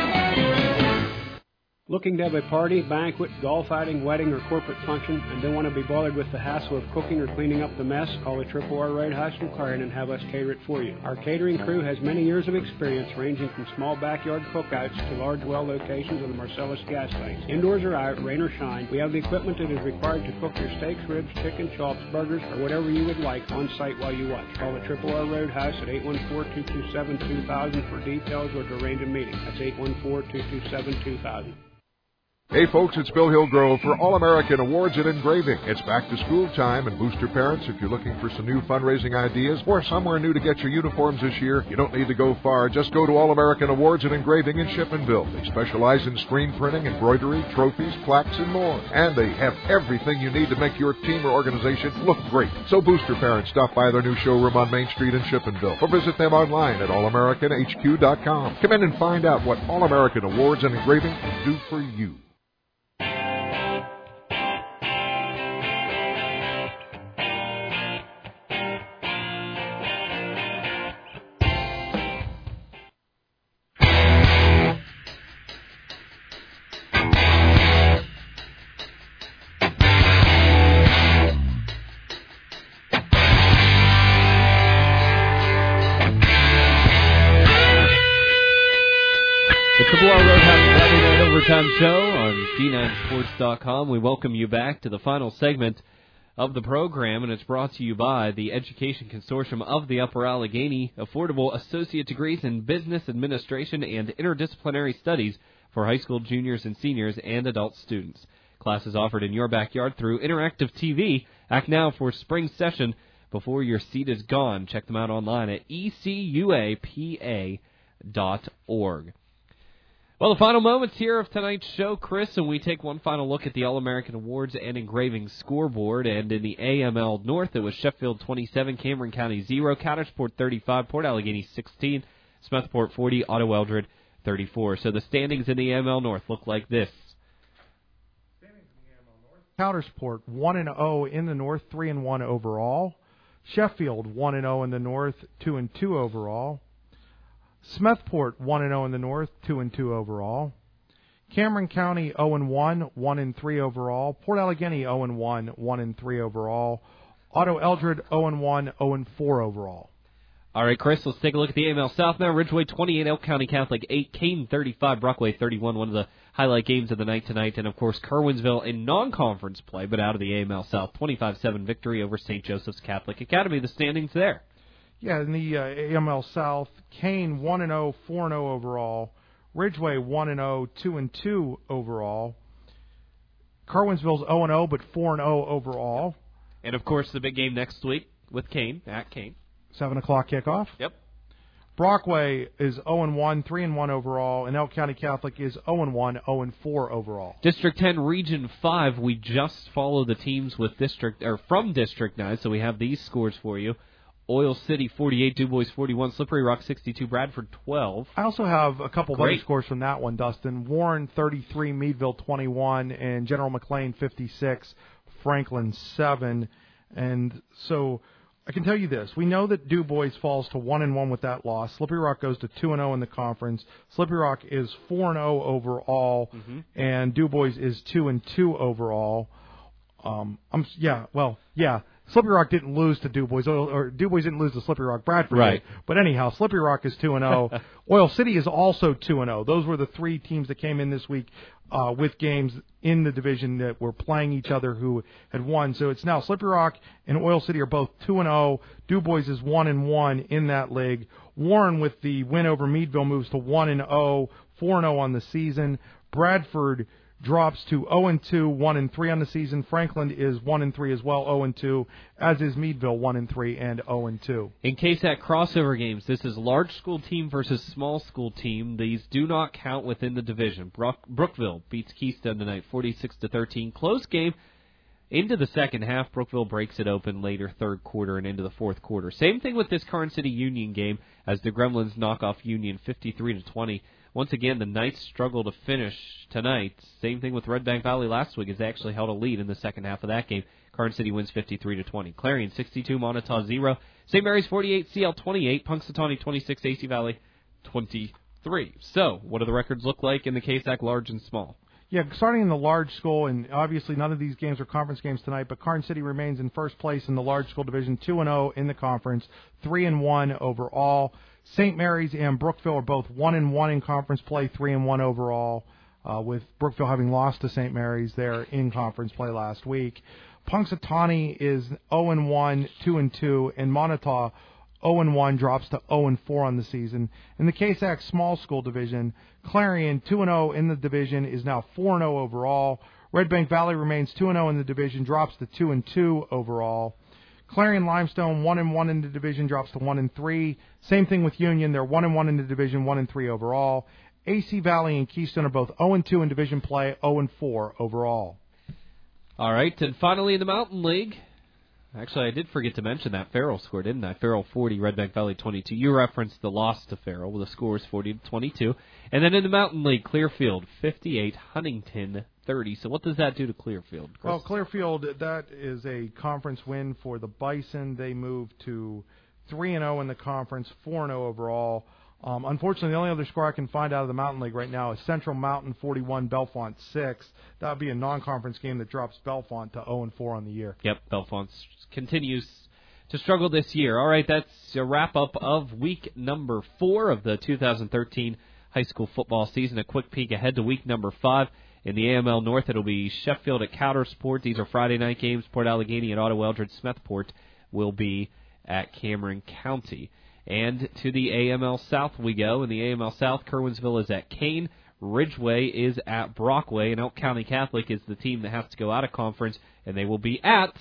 Looking to have a party, banquet, golf outing, wedding, or corporate function and don't want to be bothered with the hassle of cooking or cleaning up the mess? Call the Triple R Roadhouse in Clarion and have us cater it for you. Our catering crew has many years of experience ranging from small backyard cookouts to large well locations on the Marcellus gas tanks. Indoors or out, rain or shine, we have the equipment that is required to cook your steaks, ribs, chicken, chops, burgers, or whatever you would like on site while you watch. Call the Triple R Roadhouse at eight one four, two two seven, two thousand for details or to arrange a meeting. That's eight one four, two two seven, two thousand. Hey folks, it's Bill Hillgrove for All-American Awards and Engraving. It's back to school time, and booster parents, if you're looking for some new fundraising ideas or somewhere new to get your uniforms this year, you don't need to go far. Just go to All-American Awards and Engraving in Shippenville. They specialize in screen printing, embroidery, trophies, plaques, and more. And they have everything you need to make your team or organization look great. So booster parents, stop by their new showroom on Main Street in Shippenville or visit them online at all american h q dot com. Come in and find out what All-American Awards and Engraving can do for you. Overtime Show on D nine sports dot com. We welcome you back to the final segment of the program, and it's brought to you by the Education Consortium of the Upper Allegheny, affordable associate degrees in business administration and interdisciplinary studies for high school juniors and seniors and adult students. Classes offered in your backyard through interactive T V. Act now for spring session before your seat is gone. Check them out online at E C U A P A dot org. Well, the final moments here of tonight's show, Chris, and we take one final look at the All-American Awards and Engraving scoreboard. And in the A M L North, it was Sheffield twenty-seven, Cameron County zero, Coudersport thirty-five, Port Allegheny sixteen, Smethport forty, Otto Eldred thirty-four. So the standings in the A M L North look like this. Coudersport one and oh in the North, three and one overall. Sheffield one and oh in the North, two and two overall. Smethport one and oh in the North, two and two overall. Cameron County oh and one, one and three overall. Port Allegheny oh and one, one and three overall. Otto Eldred oh and one, oh and four overall. All right, Chris, let's take a look at the A M L South now. Ridgeway twenty-eight, Elk County Catholic eight, Kane thirty-five, Brockway thirty-one, one of the highlight games of the night tonight. And, of course, Kerwinsville in non-conference play, but out of the A M L South, twenty-five seven victory over Saint Joseph's Catholic Academy. The standings there. Yeah, in the uh, A M L South, Kane one and oh, four and oh overall. Ridgeway one and oh, two and two overall. Kerwinsville's oh and oh, but four and oh overall. And, of course, the big game next week with Kane, at Kane. seven o'clock kickoff. Yep. Brockway is oh and one, three and one overall, and Elk County Catholic is oh and one, oh and four overall. District ten, Region five, we just follow the teams with District or from District nine, so we have these scores for you. Oil City forty-eight, DuBois forty-one, Slippery Rock sixty-two, Bradford twelve. I also have a couple of Great. other scores from that one, Dustin. Warren thirty-three, Meadville twenty-one, and General McLean fifty-six, Franklin seven. And so I can tell you this. We know that DuBois falls to one and one with that loss. Slippery Rock goes to two and oh in the conference. Slippery Rock is four and oh overall, mm-hmm. and DuBois is two and two overall. Um, I'm yeah, well, yeah. Slippery Rock didn't lose to DuBois, or DuBois didn't lose to Slippery Rock. Bradford right. did. But anyhow, Slippery Rock is two and oh. Oil City is also two and oh. Those were the three teams that came in this week uh, with games in the division that were playing each other who had won. So it's now Slippery Rock and Oil City are both two and oh. DuBois is one and one in that league. Warren, with the win over Meadville, moves to one and oh, four and oh on the season. Bradford drops to oh and two, one and three on the season. Franklin is one and three as well, oh and two, as is Meadville, one and three and oh and two. In case that crossover games, this is large school team versus small school team. These do not count within the division. Brook- Brookville beats Keystone tonight, forty-six to thirteen. Close game into the second half. Brookville breaks it open later, third quarter and into the fourth quarter. Same thing with this Karn City Union game as the Gremlins knock off Union fifty-three to twenty. Once again, the Knights struggle to finish tonight. Same thing with Red Bank Valley last week, as they actually held a lead in the second half of that game. Karn City wins fifty-three to twenty. Clarion sixty-two, Montauk zero. Saint Mary's forty-eight, C L twenty-eight. Punxsutawney twenty-six, A C Valley twenty-three. So, what do the records look like in the K S A C large and small? Yeah, starting in the large school, and obviously none of these games are conference games tonight, but Karn City remains in first place in the large school division, two and oh in the conference, three and one overall. Saint Mary's and Brookville are both one and one in conference play, three and one overall, uh, with Brookville having lost to Saint Mary's there in conference play last week. Punxsutawney is oh and one, two and two, and Montauk oh and one drops to oh and four on the season. In the K S A C small school division, Clarion two and oh in the division is now four and oh overall. Red Bank Valley remains two and oh in the division, drops to two and two overall. Clarion Limestone one and one in the division, drops to one and three. Same thing with Union. They're one and one in the division, one and three overall. A C Valley and Keystone are both oh and two in division play, oh and four overall. All right, and finally in the Mountain League, actually I did forget to mention that Farrell score, didn't I? Farrell forty, Red Bank Valley twenty-two. You referenced the loss to Farrell, well, the score is forty to twenty-two. And then in the Mountain League, Clearfield fifty-eight, Huntington thirty. So what does that do to Clearfield, Chris? Well, Clearfield, that is a conference win for the Bison. They move to three and oh in the conference, four and oh overall. Um, unfortunately, the only other score I can find out of the Mountain League right now is Central Mountain forty-one, Bellefonte six. That would be a non-conference game that drops Bellefonte to oh and four on the year. Yep, Bellefonte continues to struggle this year. All right, that's a wrap-up of week number four of the two thousand thirteen high school football season. A quick peek ahead to week number five. In the A M L North, it'll be Sheffield at Coudersport. These are Friday night games. Port Allegheny at Otto Eldred. Smethport will be at Cameron County. And to the A M L South we go. In the A M L South, Kerwinsville is at Kane. Ridgeway is at Brockway. And Elk County Catholic is the team that has to go out of conference. And they will be at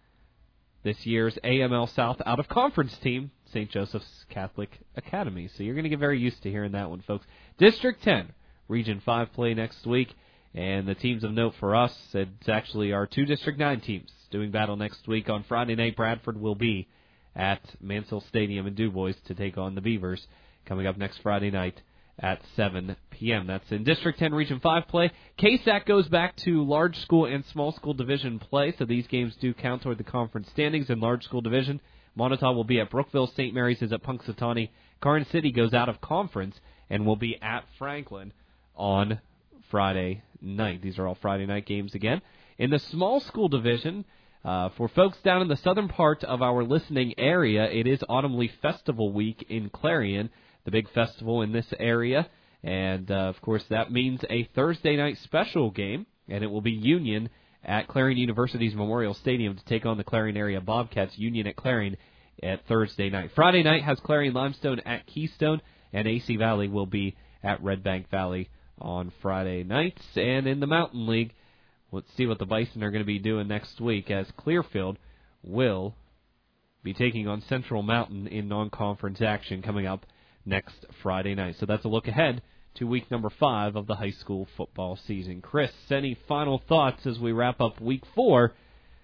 this year's A M L South out-of-conference team, Saint Joseph's Catholic Academy. So you're going to get very used to hearing that one, folks. District ten, Region five play next week. And the teams of note for us, it's actually our two District nine teams doing battle next week. On Friday night, Bradford will be at Mansell Stadium in DuBois to take on the Beavers coming up next Friday night at seven p.m. That's in District ten Region five play. K S A C goes back to large school and small school division play, so these games do count toward the conference standings in large school division. Montauk will be at Brookville. Saint Mary's is at Punxsutawney. Karn City goes out of conference and will be at Franklin on Friday night. These are all Friday night games again. In the small school division, uh, for folks down in the southern part of our listening area, it is Autumn Leaf Festival Week in Clarion, the big festival in this area. And, uh, of course, that means a Thursday night special game, and it will be Union at Clarion University's Memorial Stadium to take on the Clarion area Bobcats. Union at Clarion at Thursday night. Friday night has Clarion Limestone at Keystone, and A C Valley will be at Red Bank Valley on Friday nights. And in the Mountain League, let's see what the Bison are going to be doing next week, as Clearfield will be taking on Central Mountain in non-conference action coming up next Friday night. So that's a look ahead to week number five of the high school football season. Chris, any final thoughts as we wrap up week four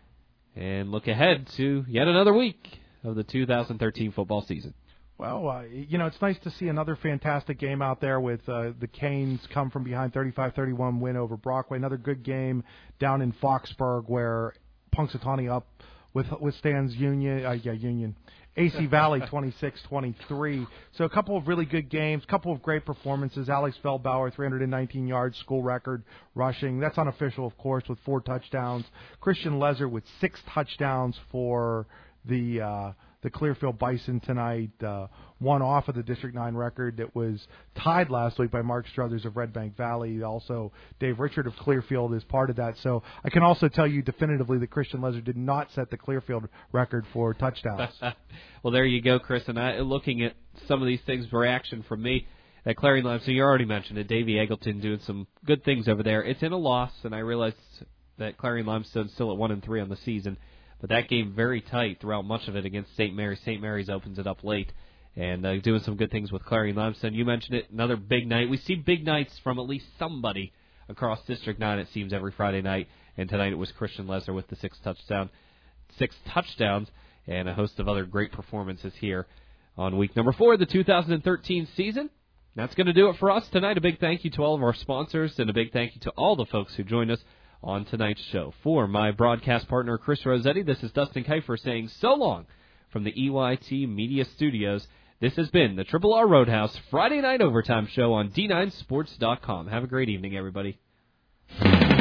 and look ahead to yet another week of the two thousand thirteen football season? Well, uh, you know, it's nice to see another fantastic game out there with uh, the Canes come from behind thirty-five thirty-one win over Brockway. Another good game down in Foxburg where Punxsutawney up with withstands Union, uh, yeah, Union, A C Valley twenty-six twenty-three. So a couple of really good games, a couple of great performances. Alex Feldbauer, three hundred nineteen yards, school record rushing. That's unofficial, of course, with four touchdowns. Christian Lezer with six touchdowns for the uh, the Clearfield Bison tonight, uh, one off of the District nine record that was tied last week by Mark Struthers of Red Bank Valley. Also, Dave Richard of Clearfield is part of that. So I can also tell you definitively that Christian Lezer did not set the Clearfield record for touchdowns. Well, there you go, Chris. And I, looking at some of these things for reaction from me at Clarion Limestone, you already mentioned it, Davey Eggleton doing some good things over there. It's in a loss, and I realize that Clarion Limestone's still at one and three on the season. But that game very tight throughout much of it against Saint Mary's. Saint Mary's opens it up late and uh, doing some good things with Clarion Limestone. You mentioned it, another big night. We see big nights from at least somebody across District nine, it seems, every Friday night. And tonight it was Christian Lezer with the six touchdown, six touchdowns and a host of other great performances here on week number four of the two thousand thirteen season. That's going to do it for us tonight. A big thank you to all of our sponsors and a big thank you to all the folks who joined us on tonight's show. For my broadcast partner, Chris Rossetti, this is Dustin Kiefer saying so long from the E Y T Media Studios. This has been the Triple R Roadhouse Friday Night Overtime Show on D nine sports dot com. Have a great evening, everybody.